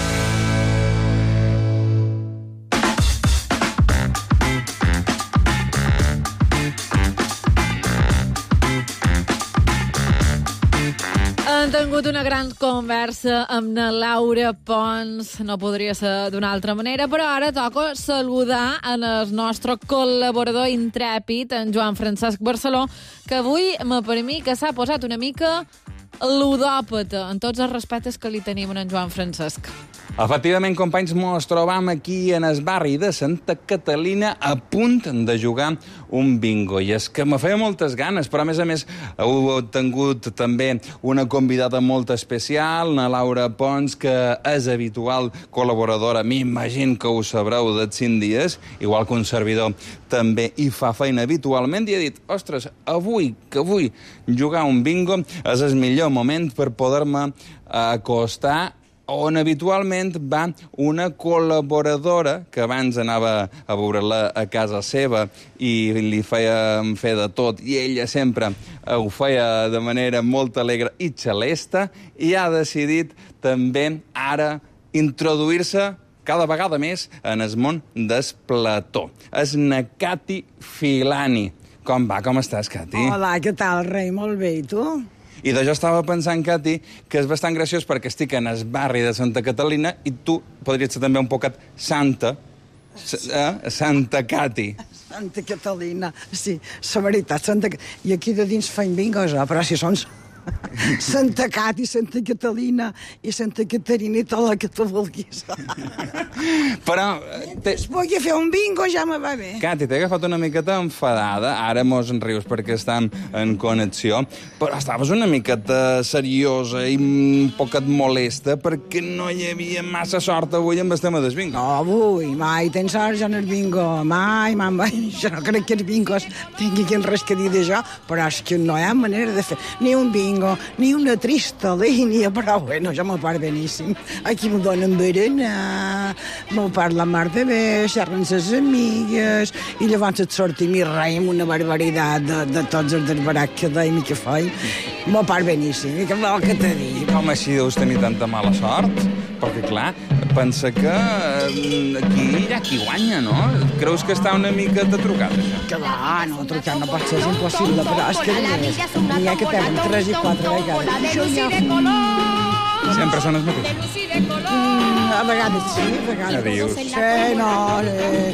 Han tingut una gran conversa amb na Laura Pons, no podria ser d'una altra manera, però ara toca saludar en el nostre col·laborador intrèpid, en Joan Francesc Barceló, que avui, per mi, que s'ha posat una mica ludòpata, en tots els respectes que li tenim a en Joan Francesc. Efectivament, companys, mos trobam aquí en el barri de Santa Catalina a punt de jugar un bingo. I és que me feia moltes ganes, però a més a més heu tingut també una convidada molt especial, na Laura Pons, que és habitual col·laboradora, m'imagino que ho sabreu dels cinc dies, igual que un servidor també hi fa feina habitualment, i he dit, ostres, avui, que vull jugar un bingo, és el millor moment per poder-me acostar on habitualment va una col·laboradora que abans anava a veure-la a casa seva i li feia fer de tot, i ella sempre ho feia de manera molt alegre i xalesta, i ha decidit també ara introduir-se cada vegada més en el món del plató. És na Cati Filani. Com va? Com estàs, Cati? Hola, què tal, rei? Molt bé, i tu? I de jo estava pensant, Cati, que és bastant graciós perquè estic en el barri de Santa Catalina i tu podries ser també un poquet santa, eh? Santa Cati. Santa Catalina, sí, la veritat, Santa... I aquí de dins feim bingos, eh? Però si són Santa Cat i Santa Catalina i Santa Caterina i tot el que tu vulguis. Però... Te... Es pugui fer un bingo, ja me va bé. Cati, t'he agafat una miqueta enfadada, ara mos en rius perquè estem en connexió, però estaves una miqueta seriosa i un poquet molesta perquè no hi havia massa sort avui amb el tema del bingo. No, avui, mai tens sort jo en el bingo, mai, mai, mai. Jo no crec que els bingos tinguin res que dir d'això, però és que no hi ha manera de fer ni un bingo, ni una trista línia, però bueno, jo m'ho part beníssim. Aquí m'ho donen berenar, m'ho part la mar de bé, xerren ses amigues, i llavors et sortim i reim una barbaritat de, de tots els desbarats que deim i que feim. M'ho part beníssim, i què vol que te digui? Com així deus tenir tanta mala sort? Perquè, clar, pensa que aquí hi ha qui guanya, no? Creus que està una mica trucat, això? Que va, no, trucat no pot ser, és impossible, però és que només n'hi ha que tenen tres i quatre vegades. Això ja... Sempre són els mateixos? Mm, a vegades sí, a vegades. Adiós. Sí, no, eh,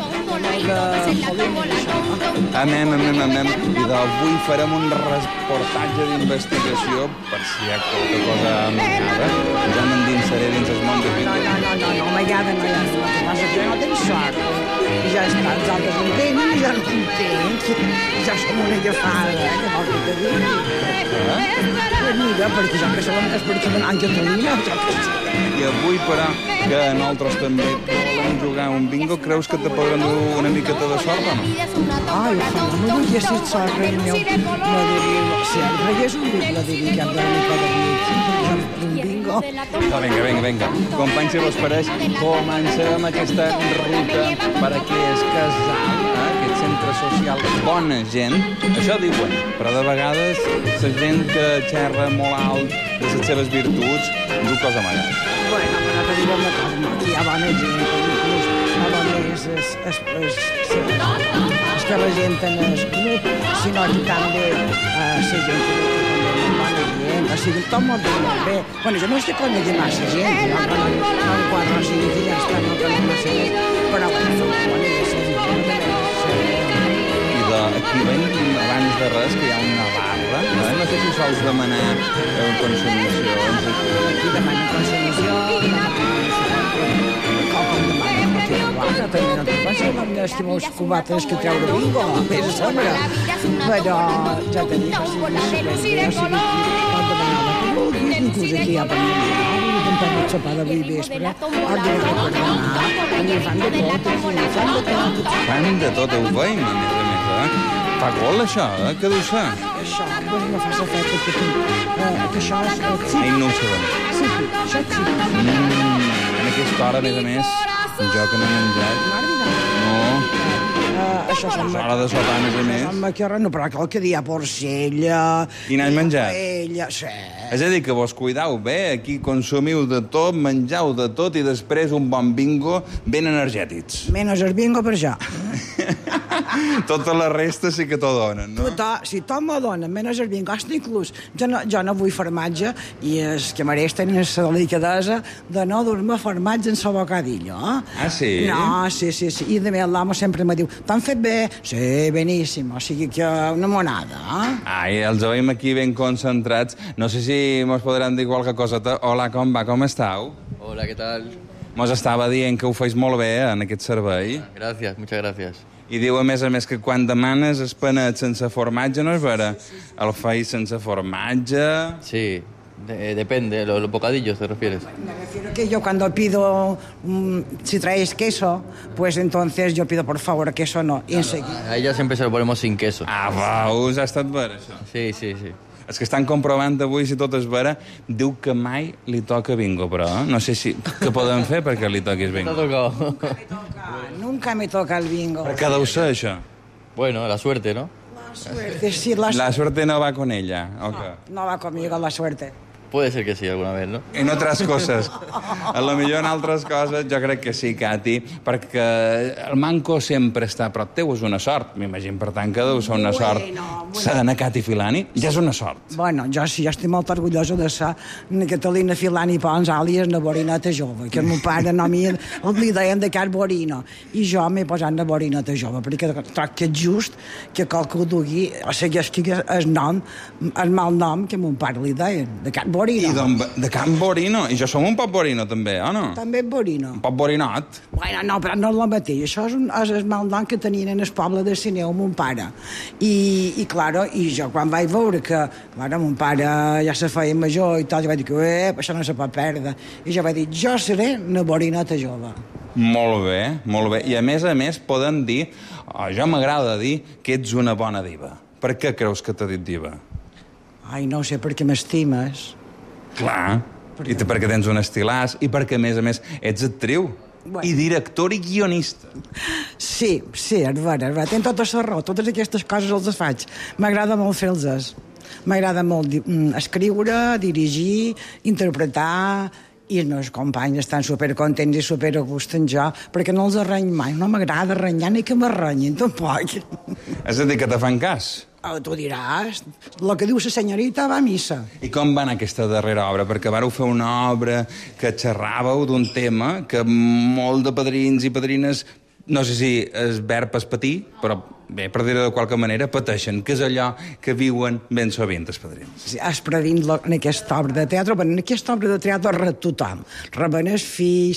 anem, anem, anem. I d'avui farem un reportatge d'investigació per si hi ha qualque cosa amagada. Ja m'endinsaré dins el món de bingo. No, no, no, no, amagada no hi ha. El que passa que no tens sort. I ja està, els altres ho tenen i jo no ho tenc. Ja som una agafada, eh, que vol que te digui. Pues mira, perquè ja que som és perquè van a Catalunya, ja que sé. I avui, però, que nosaltres també volem jugar un bingo, creus que te podran dur una miqueta de sort o no? Ai, ojalà, no vull ser sort, rei meu. No diria, si em regués un bingo, diria que em dona una mica de nit. Un bingo. No, vinga, vinga, vinga. Companys, si vos pareix, comencem aquesta ruta per aquí és Casal, eh? Aquest centre social. Bona gent, això diuen, però de vegades la gent que xerra molt alt de les seves virtuts du cosa amagada. Bueno, però te diré una cosa, no? Aquí hi ha bona gent, inclús no només és, és, és, és que la gent en el club, sinó que també eh, la gent que també és bona gent, o sigui, tot molt bé, molt bé. Bueno, jo no estic conegui massa gent, no, no, no, no en quatre o cinc i ja està, no conec massa gent, però bueno, són bones gent, aquí veiem abans de res que hi ha una barra, no, no sé si sols demanar eh, consumicions. Aquí demanen consumició, com demanen aquí a la barra, també no t'ho penses amb les que meus cubates que treure bingo, més a sobre. Però ja te dic, o sigui, o sigui, pot demanar el que vulguis, inclús aquí hi ha per menjar, vull tentar una sopa d'avui vespre, ordenar per demà, i fan de tot, fan de tot. Fan de tot, ho veiem, a més a més, eh? Fa gol, això, eh? Què deu ser? Això, doncs no fa efecte que tu... Eh, que això és... Eh, Ai, no ho sabem. Sí, això és sí. Mm, en aquesta hora, a més a més, jo que no he menjat. No. Uh, això és l'hora de sopar, a més a més. Amb macarró, no, però qualque dia porcella... I n'has menjat? Paella, sí. És a dir, que vos cuidau bé, aquí consumiu de tot, menjau de tot i després un bon bingo ben energètics. Menys el bingo per jo. Tota la resta sí que t'ho donen, no? Tot, si tot m'ho donen, menys el bingo. Hasta inclús, jo no, jo no vull formatge i els camarers tenen la delicadesa de no dur-me formatge en el bocadillo. Eh? Ah, sí? No, sí, sí, sí. I de més l'amo sempre me diu, t'han fet bé? Sí, beníssim. O sigui que una monada, eh? Ai, els veiem aquí ben concentrats. No sé si mos podran dir qualque cosa. Hola, com va? Com estàu? Hola, ¿qué tal? Mos estava dient que ho feis molt bé en aquest servei. Gracias, muchas gracias. I diu, a més a més, que quan demanes el panet sense formatge, no és vera? El feis sense formatge... Sí, de, depende, los, los bocadillos te refieres. Me refiero que yo cuando pido, um, si traes queso, pues entonces yo pido por favor queso no, y enseguida. A ella siempre se lo ponemos sin queso. Ah, va, us ha estat vera, això? Sí, sí, sí. Els que estan comprovant avui si tot és vera, diu que mai li toca bingo, però eh? no sé si... Què podem fer perquè li toquis bingo? No toca. Nunca me toca el bingo. Per què deu ser, això? Bueno, la suerte, ¿no? La suerte, sí, la, la suerte no va con ella, ¿o no, qué? no va conmigo la suerte. puede ser que sí alguna vez, ¿no? En otras coses. A lo millor en altres coses jo crec que sí, Cati, perquè el manco sempre està a prop teu, és una sort. M'imagino, per tant, que deu ser una sort. Bueno, bueno. Ser na Cati Filani ja és una sort. Bueno, jo sí, jo estic molt orgullosa de ser na Catalina Filani Pons, àlies na Borineta Jove, que el meu pare no m'hi li deien de Car Borino, i jo m'he posat na Borineta Jove, perquè troc que és just que qualcú dugui, o sigui, estigui el nom, el mal nom que mon pare li deien, de Car Borino. I don, de Can Borino, i jo som un poc Borino també, o no? També és Borino. Un poc Borinot. Bueno, no, però no és el mateix, això és, un, és el mal nom que tenien en el poble de Sineu, mon pare. I, i claro, i jo quan vaig veure que, claro, mon pare ja se feia major i tot, jo vaig dir que, eh, això no se pot perdre. I jo vaig dir, jo seré una Borineta Jove. Molt bé, molt bé. I a més a més poden dir, oh, jo m'agrada dir que ets una bona diva. Per què creus que t'ha dit diva? Ai, no ho sé, perquè m'estimes. Clar, perquè... i perquè tens un estilàs, i perquè, a més a més, ets actriu. Bueno. I director i guionista. Sí, sí, és vera, és vera. Tens tota la raó, totes aquestes coses els faig. M'agrada molt fer-les. M'agrada molt escriure, dirigir, interpretar, i els meus companys estan supercontents i super a gust en jo, perquè no els arreny mai. No m'agrada arrenyar ni que m'arrenyin, tampoc. És a dir, que te fan cas? Oh, tu diràs, el que diu la senyorita va a missa. I com va anar aquesta darrera obra? Perquè vareu fer una obra que xerràveu d'un tema que molt de padrins i padrines, no sé si és verb és patir, però bé, per dir-ho de qualque manera, pateixen, que és allò que viuen ben sovint els padrins. Sí, es predint en aquesta obra de teatre, però en aquesta obra de teatre rep tothom. Reben els fills,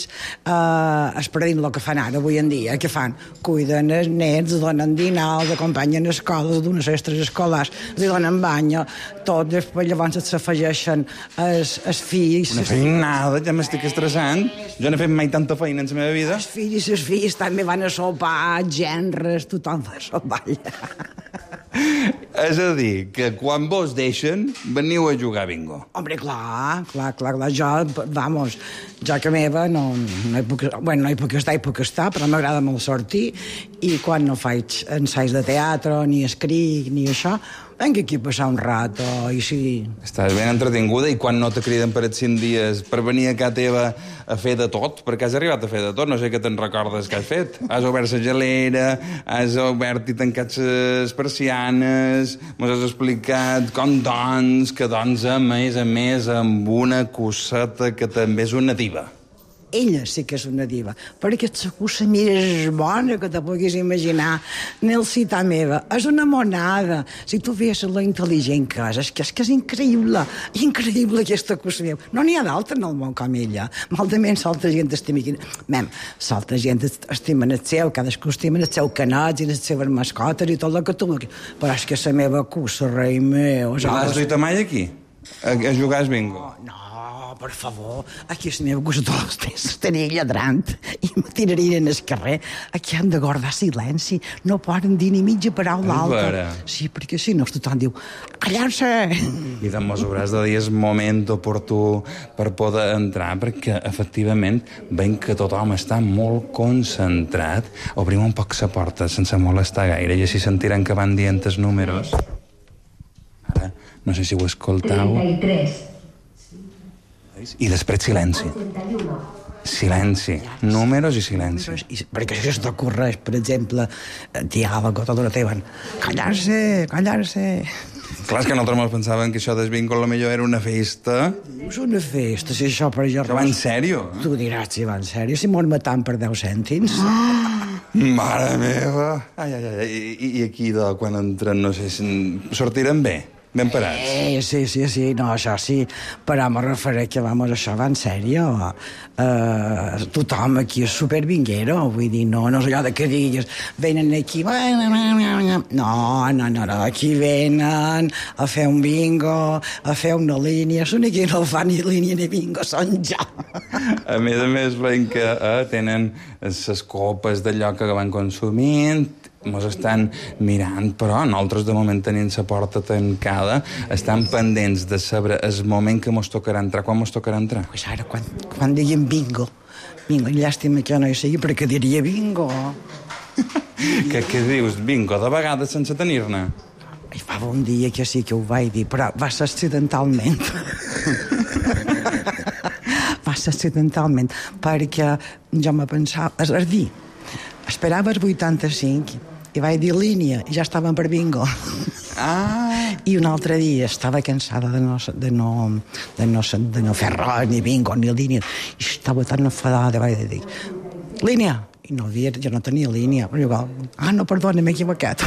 eh, es predint el que fan ara, avui en dia, que fan? Cuiden els nets, donen dinar, els acompanyen a escoles, donen extres escolars, els donen banya, tot, després llavors s'afegeixen els, els fills... Una feinada, ja m'estic estressant. Jo no he fet mai tanta feina en la meva vida. Els fills i les filles també van a sopar, gendres, tothom fa sopar. És a dir, que quan vos deixen, veniu a jugar a bingo. Hombre, clar, clar, clar, clar. Jo, vamos, jo que meva no, no, hi puc, bueno, no hi puc estar, hi puc estar, però m'agrada molt sortir, i quan no faig ensaios de teatre, ni escric, ni això, venc aquí a passar un rato, i sí... Estàs ben entretinguda, i quan no te criden per els cinc dies per venir a casa teva a fer de tot, perquè has arribat a fer de tot, no sé què te'n recordes que has fet. Has obert la gelera, has obert i tancat les persianes, mos has explicat com doncs, que doncs, a més a més, amb una coseta que també és una diva. Ella sí que és una diva, perquè la cosa més bona que te puguis imaginar, nel citar meva, és una monada. Si tu veies la intel·ligent que és, és que és, que és increïble, increïble aquesta cosa meva. No n'hi ha d'altra en el món com ella. Malament solta gent estima aquí. Mem, solta gent estima el seu, cadascú estima el seu canat i les seves mascotes i tot el que tu vulguis. Però és que la meva cosa, rei meu... No l'has duit mai aquí? A, a jugar al bingo? No. Per favor, aquí la meva cosa tots estaria lladrant i me tirarien al carrer. Aquí han de guardar silenci, no poden dir ni mitja paraula alta. Sí, perquè si no tothom diu callar-se. I doncs mos hauràs de dir el moment oportú per poder entrar, perquè efectivament veiem que tothom està molt concentrat. Obrim un poc la porta sense molestar gaire i així sentiran que van dient els números. Ara, no sé si ho escoltau. trenta-tres. I després silenci. Silenci. Números i silenci. I, perquè si es t'ocorreix, per exemple, diàleg o tot el teu, callar-se, callar-se. Clar, és que nosaltres ens pensàvem que això del bingo a lo millor era una festa. És una festa, si això per jo... Que va en sèrio? Tu diràs si va en sèrio, si mos matant per deu cèntims. Ah, mare meva! Ai, ai, ai. I, i aquí, de, quan entren, no sé, sortiran bé? Ben parats. Eh, sí, sí, sí, no, això sí, però me refereix que, vamos, això va en sèrio. Uh, tothom aquí és supervinguero, vull dir, no, no és allò de que digues, venen aquí, no, no, no, no, aquí venen a fer un bingo, a fer una línia, són aquí no fan ni línia ni bingo, són ja. A més a més, veiem que eh, tenen les copes d'allò que van consumint, mos estan mirant, però nosaltres de moment tenint la porta tancada, estan pendents de saber el moment que mos tocarà entrar. Quan mos tocarà entrar? Pues ara, quan, quan diguin bingo. Bingo, llàstima que no hi sigui, perquè diria bingo. que, què dius? Bingo, de vegades sense tenir-ne? Hi va un dia que sí que ho vaig dir, però va ser accidentalment. massa accidentalment, perquè jo me pensava, és a dir, esperava el vuitanta-cinc i vaig dir línia, i ja estaven per bingo. Ah. I un altre dia estava cansada de no, de no, de no, de no fer res, ni bingo, ni línia, i estava tan enfadada, vaig dir, línia, i no havia, jo no tenia línia, però igual, ah, no, perdona, m'he equivocat.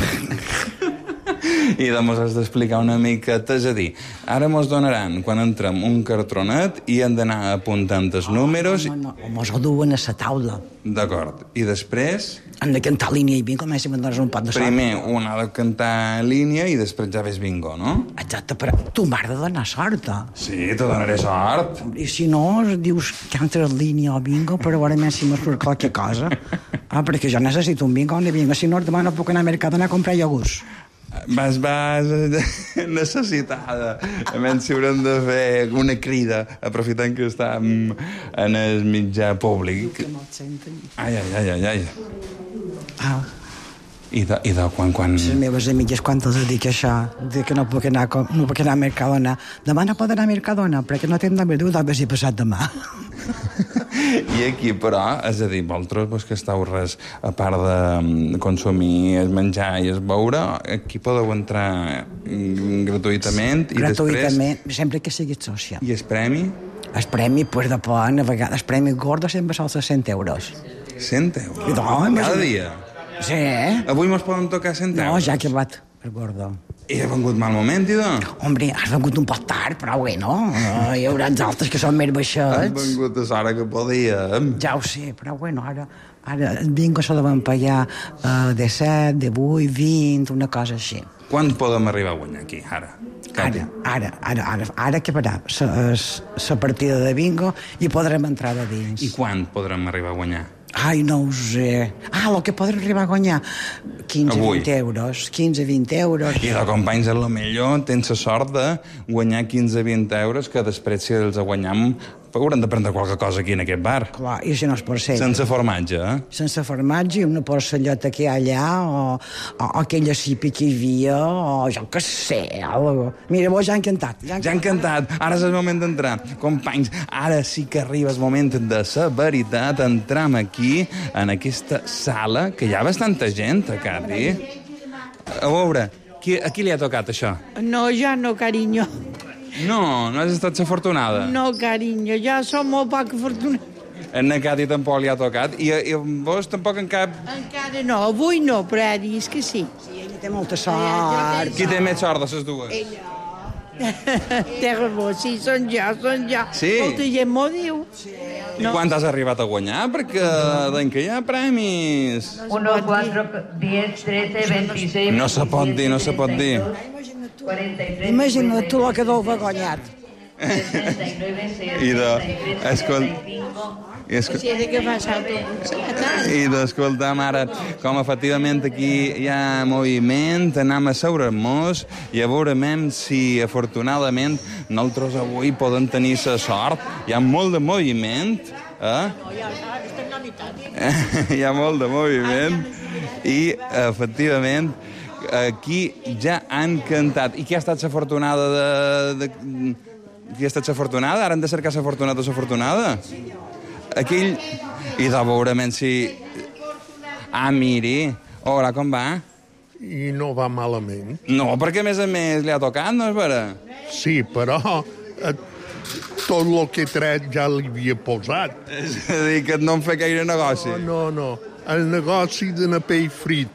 I doncs mos has d'explicar una mica, és a dir, ara mos donaran, quan entrem, un cartronet i hem d'anar apuntant els números... No, no, no, mos ho duen a la taula. D'acord. I després... Hem de cantar línia i bingo, més si me'n dones un pot de sort. Primer un ha de cantar línia i després ja ves bingo, no? Exacte, però tu m'has de donar sort. Sí, te donaré sort. I si no, dius cantes línia o bingo, però ara més si me surt qualque cosa. Ah, perquè jo necessito un bingo o un bingo. Si no, demà no puc anar a Mercadona a comprar iogurts. Vas, vas necessitada. A menys si haurem de fer una crida, aprofitant que estem en el mitjà públic. Ai, ai, ai, ai, ai. Ah. I de, i de quan, quan... Les meves amigues, quan els dic això, de que no puc anar, no puc anar a Mercadona. Demà no pot anar a Mercadona, perquè no tenen demà, diu, d'haver-s'hi passat demà. I aquí, però, és a dir, vosaltres, vos que esteu res, a part de consumir, el menjar i el beure, aquí podeu entrar gratuïtament i gratuïtament, després... sempre que sigui social. I el premi? El premi, pues, de pont, a vegades, el premi gordo sempre sols de cent euros. cent euros? No, cada imagina... dia? Sí, eh? Avui mos poden tocar cent euros? No, ja que va, el gordo. I ha vengut mal moment, idò? Hombre, has vengut un poc tard, però bueno, uh, hi haurà els altres que són més baixets. Has vengut a l'hora que podíem. Ja ho sé, però bueno, ara, ara el bingo se deuen pagar uh, de set, de vuit, vint, una cosa així. Quan podem arribar a guanyar aquí, ara? Ara, ara, ara, ara, ara que farà la partida de bingo i podrem entrar a dins. I quan podrem arribar a guanyar? Ai, no ho sé. Ah, el que podrem arribar a guanyar quinze a vint euros. quinze a vint euros. I de companys, a lo millor tens la sort de guanyar quinze a vint euros que després, si els guanyam, haurem de prendre qualque cosa aquí en aquest bar. Clar, i si no és porcell. Sense formatge, eh? Sense formatge, una porcellota que hi ha allà, o, o, o aquella cipa que hi havia, o jo què sé, algo. Mira, vos ja han cantat. Ja han, ja han cantat. Ara és el moment d'entrar. Companys, ara sí que arriba el moment de la veritat. Entram aquí, en aquesta sala, que hi ha bastanta gent, a Cati. A veure, qui, a qui li ha tocat això? No, ja no, carinyo. No, no has estat afortunada. No, carinyo, ja som molt poc afortunats. En na Cati tampoc li ha tocat, i, i vos tampoc en cap... Encara no, avui no, però ha dit que sí. Sí, ella té molta sort. Qui té més sort de les dues? Ella. Té rebot, sí, són jo, són jo. Sí? Molta gent m'ho diu. Sí. I no. Quan has arribat a guanyar? Perquè d'en que hi ha premis. uno, quatre, diez, trece, veintiséis... No se pot dir, no se pot dir. Imagina't tu el que deu haver guanyat. I de... Escolta... I, escol... I d'escoltam ara com efectivament aquí hi ha moviment, anem a seure-nos i a veurem si afortunadament nosaltres avui podem tenir la sort. Hi ha molt de moviment, eh? Hi ha molt de moviment i efectivament aquí ja han cantat. I qui ha estat l'afortunada de... de... Qui ha estat l'afortunada? Ara hem de cercar l'afortunada o l'afortunada? Aquell... I de veurem si... Ah, miri. Hola, com va? I no va malament. No, perquè a més a més li ha tocat, no és vera? Sí, però eh, tot el que he tret ja li havia posat. És a dir, que no em fa gaire negoci. No, no, no. El negoci de pell frit.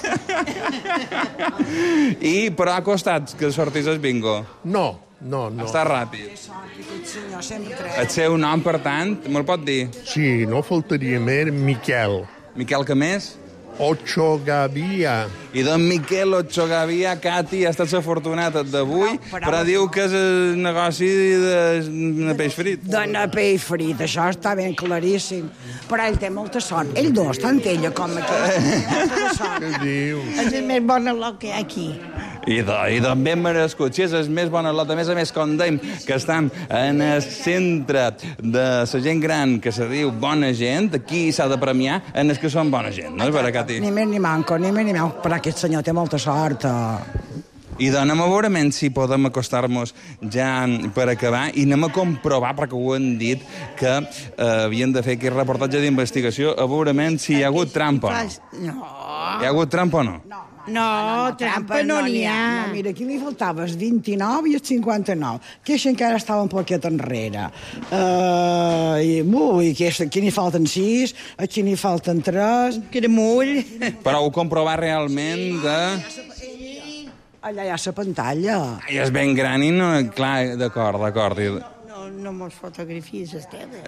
I, però ha costat que sortís el bingo? No. No, no. Està ràpid. El seu nom, per tant, me'l pot dir? Sí, no faltaria més, Miquel. Miquel què més? Ochogavia. I d'en Miquel Ochogavia, Cati, ha estat afortunat d'avui, no, però... però diu que és el negoci de, de peix frit. De peix frit, això està ben claríssim. Però ell té molta sort. Ell dos, tant ella com aquell. Molta sort. Què dius? És el més bon lot que hi ha aquí. I, de, i de ben merescut. Si és el més bona lot, a més a més, com dèiem, que estem en el centre de la gent gran, que se diu bona gent, aquí s'ha de premiar en els que són bona gent, no és vera, Cati? Ni més ni manco, ni més ni manco, però aquest senyor té molta sort. I doncs anem a veure si podem acostar-nos ja per acabar i anem a comprovar, perquè ho han dit, que eh, havien de fer aquest reportatge d'investigació, a veure si hi ha hagut trampa o no. No. Hi ha hagut trampa o no? No, no, trampa no n'hi ha. No, mira, aquí li faltava el vint-i-nou i el cinquanta-nou, que això encara estava un poquet enrere. Uh, I, ui, que aquí n'hi falten sis, aquí n'hi falten tres, que era mull. Però ho comprovar realment de... Allà hi ha la pantalla. I és ben gran i no... Clar, d'acord, d'acord. No, no mos fotografies, Esteve.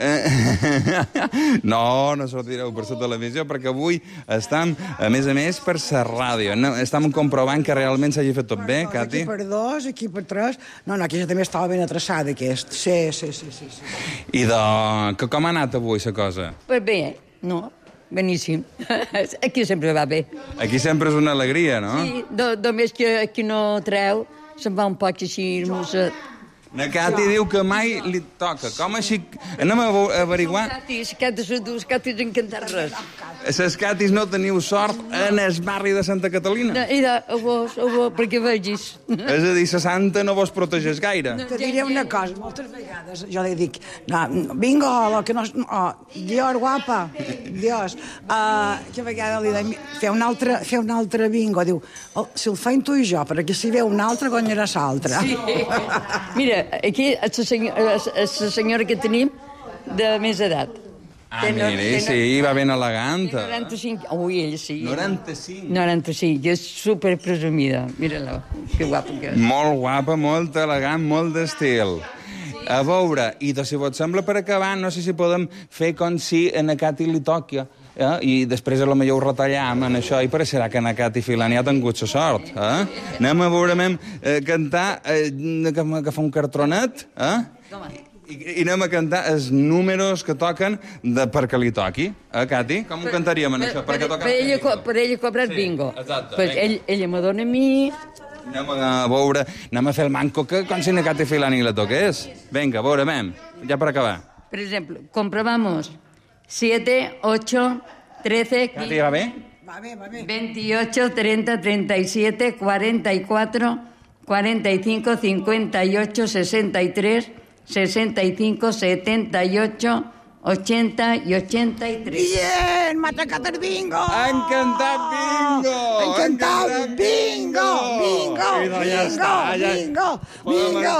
Eh? No, no sortireu per la televisió, perquè avui estem, a més a més, per la ràdio. No, estem comprovant que realment s'hagi fet tot bé, Cati. Aquí per dos, aquí per tres... No, no, aquí també estava ben atraçada, aquest. Sí, sí, sí, sí. sí. I de... com ha anat avui, la cosa? Pues bé, no... Beníssim. Aquí sempre va bé. Aquí sempre és una alegria, no? Sí, do, només que aquí no treu, se'n va un poc així hermosa. La Cati diu que mai li toca. Com així? Anem a averiguar... Les Catis són dues Catis encantat res. Les Catis no teniu sort en el barri de Santa Catalina? No, i de, a vos, a vos, perquè vegis. És a dir, la Santa no vos protegeix gaire. Te diré una cosa, moltes vegades jo li dic, no, bingo, lo que no... Oh, Dios, guapa, Dios. Uh, que vegada li dic, fer un altre, fer un altre bingo. Diu, oh, si el feim tu i jo, perquè si ve un altre, guanyaràs l'altre. Sí. Mira, aquí és la senyora, la senyora que tenim de més edat. Ah, mira, sí, va ben elegant. noranta-cinc. Ui, ella sí. noranta-cinc? noranta-cinc, és superpresumida. Mira-la, que guapa que és. Molt guapa, molt elegant, molt d'estil. A veure, i si vos sembla per acabar, no sé si podem fer com si a na Cati li toqui, eh? I després a lo millor ho retallam en això i pareixerà que na Cati Filani ha tingut la sort. Eh? Anem a veure eh, cantar, eh, que, que fa un cartronet, eh? I, i anem a cantar els números que toquen de, perquè li toqui. Eh, Cati? Com ho cantaríem en això? Per, per, per, ella, per ella cobrar sí, bingo. Exacte. Pues ell, ella me dona a mi... Anem a veure, anem a fer el manco que com si na Cati Filani la toqués. Vinga, a veure, mem, ja per acabar. Per exemple, comprobamos siete, ocho, trece... Cati, va bé? Va bé, va bé. veintiocho, treinta, treinta y siete, cuarenta y cuatro, cuarenta y cinco, cincuenta y ocho, sesenta y tres... sesenta y cinco, setenta y ocho, ochenta y ochenta y tres. Bien, m'ha tocat el bingo! Han cantat bingo! Han cantat bingo! Bingo! Bingo! Bingo! Bingo!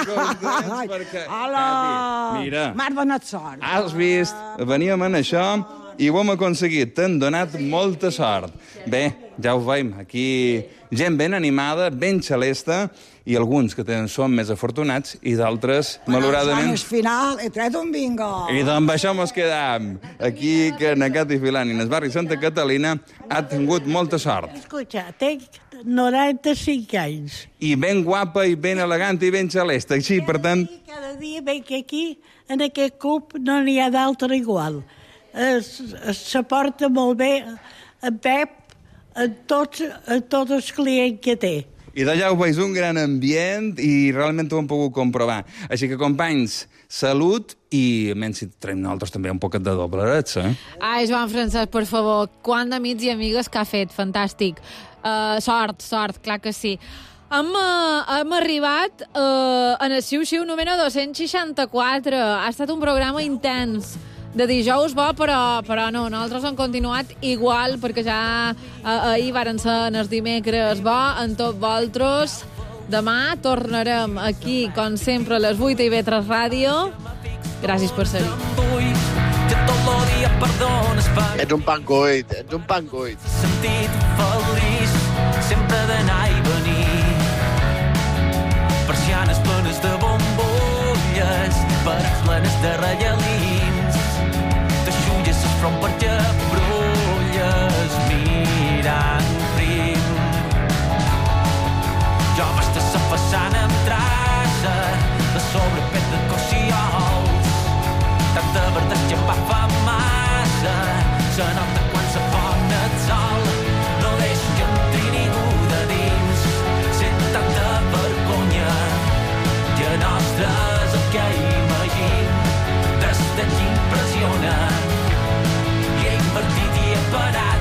Perquè... Hola! Mira, m'has donat sort. Has vist? Veníem en això i ho hem aconseguit. T'han donat molta sort. Bé, ja ho veiem. Aquí gent ben animada, ben xalesta, i alguns que tenen, són més afortunats i d'altres, malauradament... Al final he tret un bingo. I doncs això mos quedam. Aquí, que na Cati Filani, en el barri Santa Catalina, ha tingut molta sort. Escucha, tenc noranta-cinc anys. I ben guapa, i ben elegant, i ben xalesta. Així, per tant... Cada dia venc aquí, en aquest club, no n'hi ha d'altre igual. Es, es, se porta molt bé en Pep, en tots, en tots els clients que té. I d'allà ho veus, un gran ambient i realment ho hem pogut comprovar. Així que, companys, salut i, menys si traiem nosaltres també un poquet de doblerets, eh? Ai, Joan Francesc, per favor, quant d'amics i amigues que ha fet, fantàstic. Uh, sort, sort, clar que sí. Hem, uh, hem arribat uh, en el Xiu-Xiu número dos-cents seixanta-quatre. Ha estat un programa intens. De dijous bo, però, però no, nosaltres hem continuat igual, perquè ja eh, ahir varen ser en els dimecres bo, en tot vosaltres. Demà tornarem aquí, com sempre, a les vuit a I V tres Ràdio. Gràcies per ser-hi. Ets un pancoit, ets un pancoit. Sentit feliç, sempre d'anar i venir. Persianes plenes de bombolles, parets plenes de rellalins. From perquè brolles mirant prim. Jo vaig de la façana amb traça de sobre pet de cossiols. Tanta verdes que em va fa massa, se nota quan se pon el sol. No deixo que entri ningú de dins, sent tanta vergonya que nostre és el que imagino. Des d'aquí impressiona, partit i he parat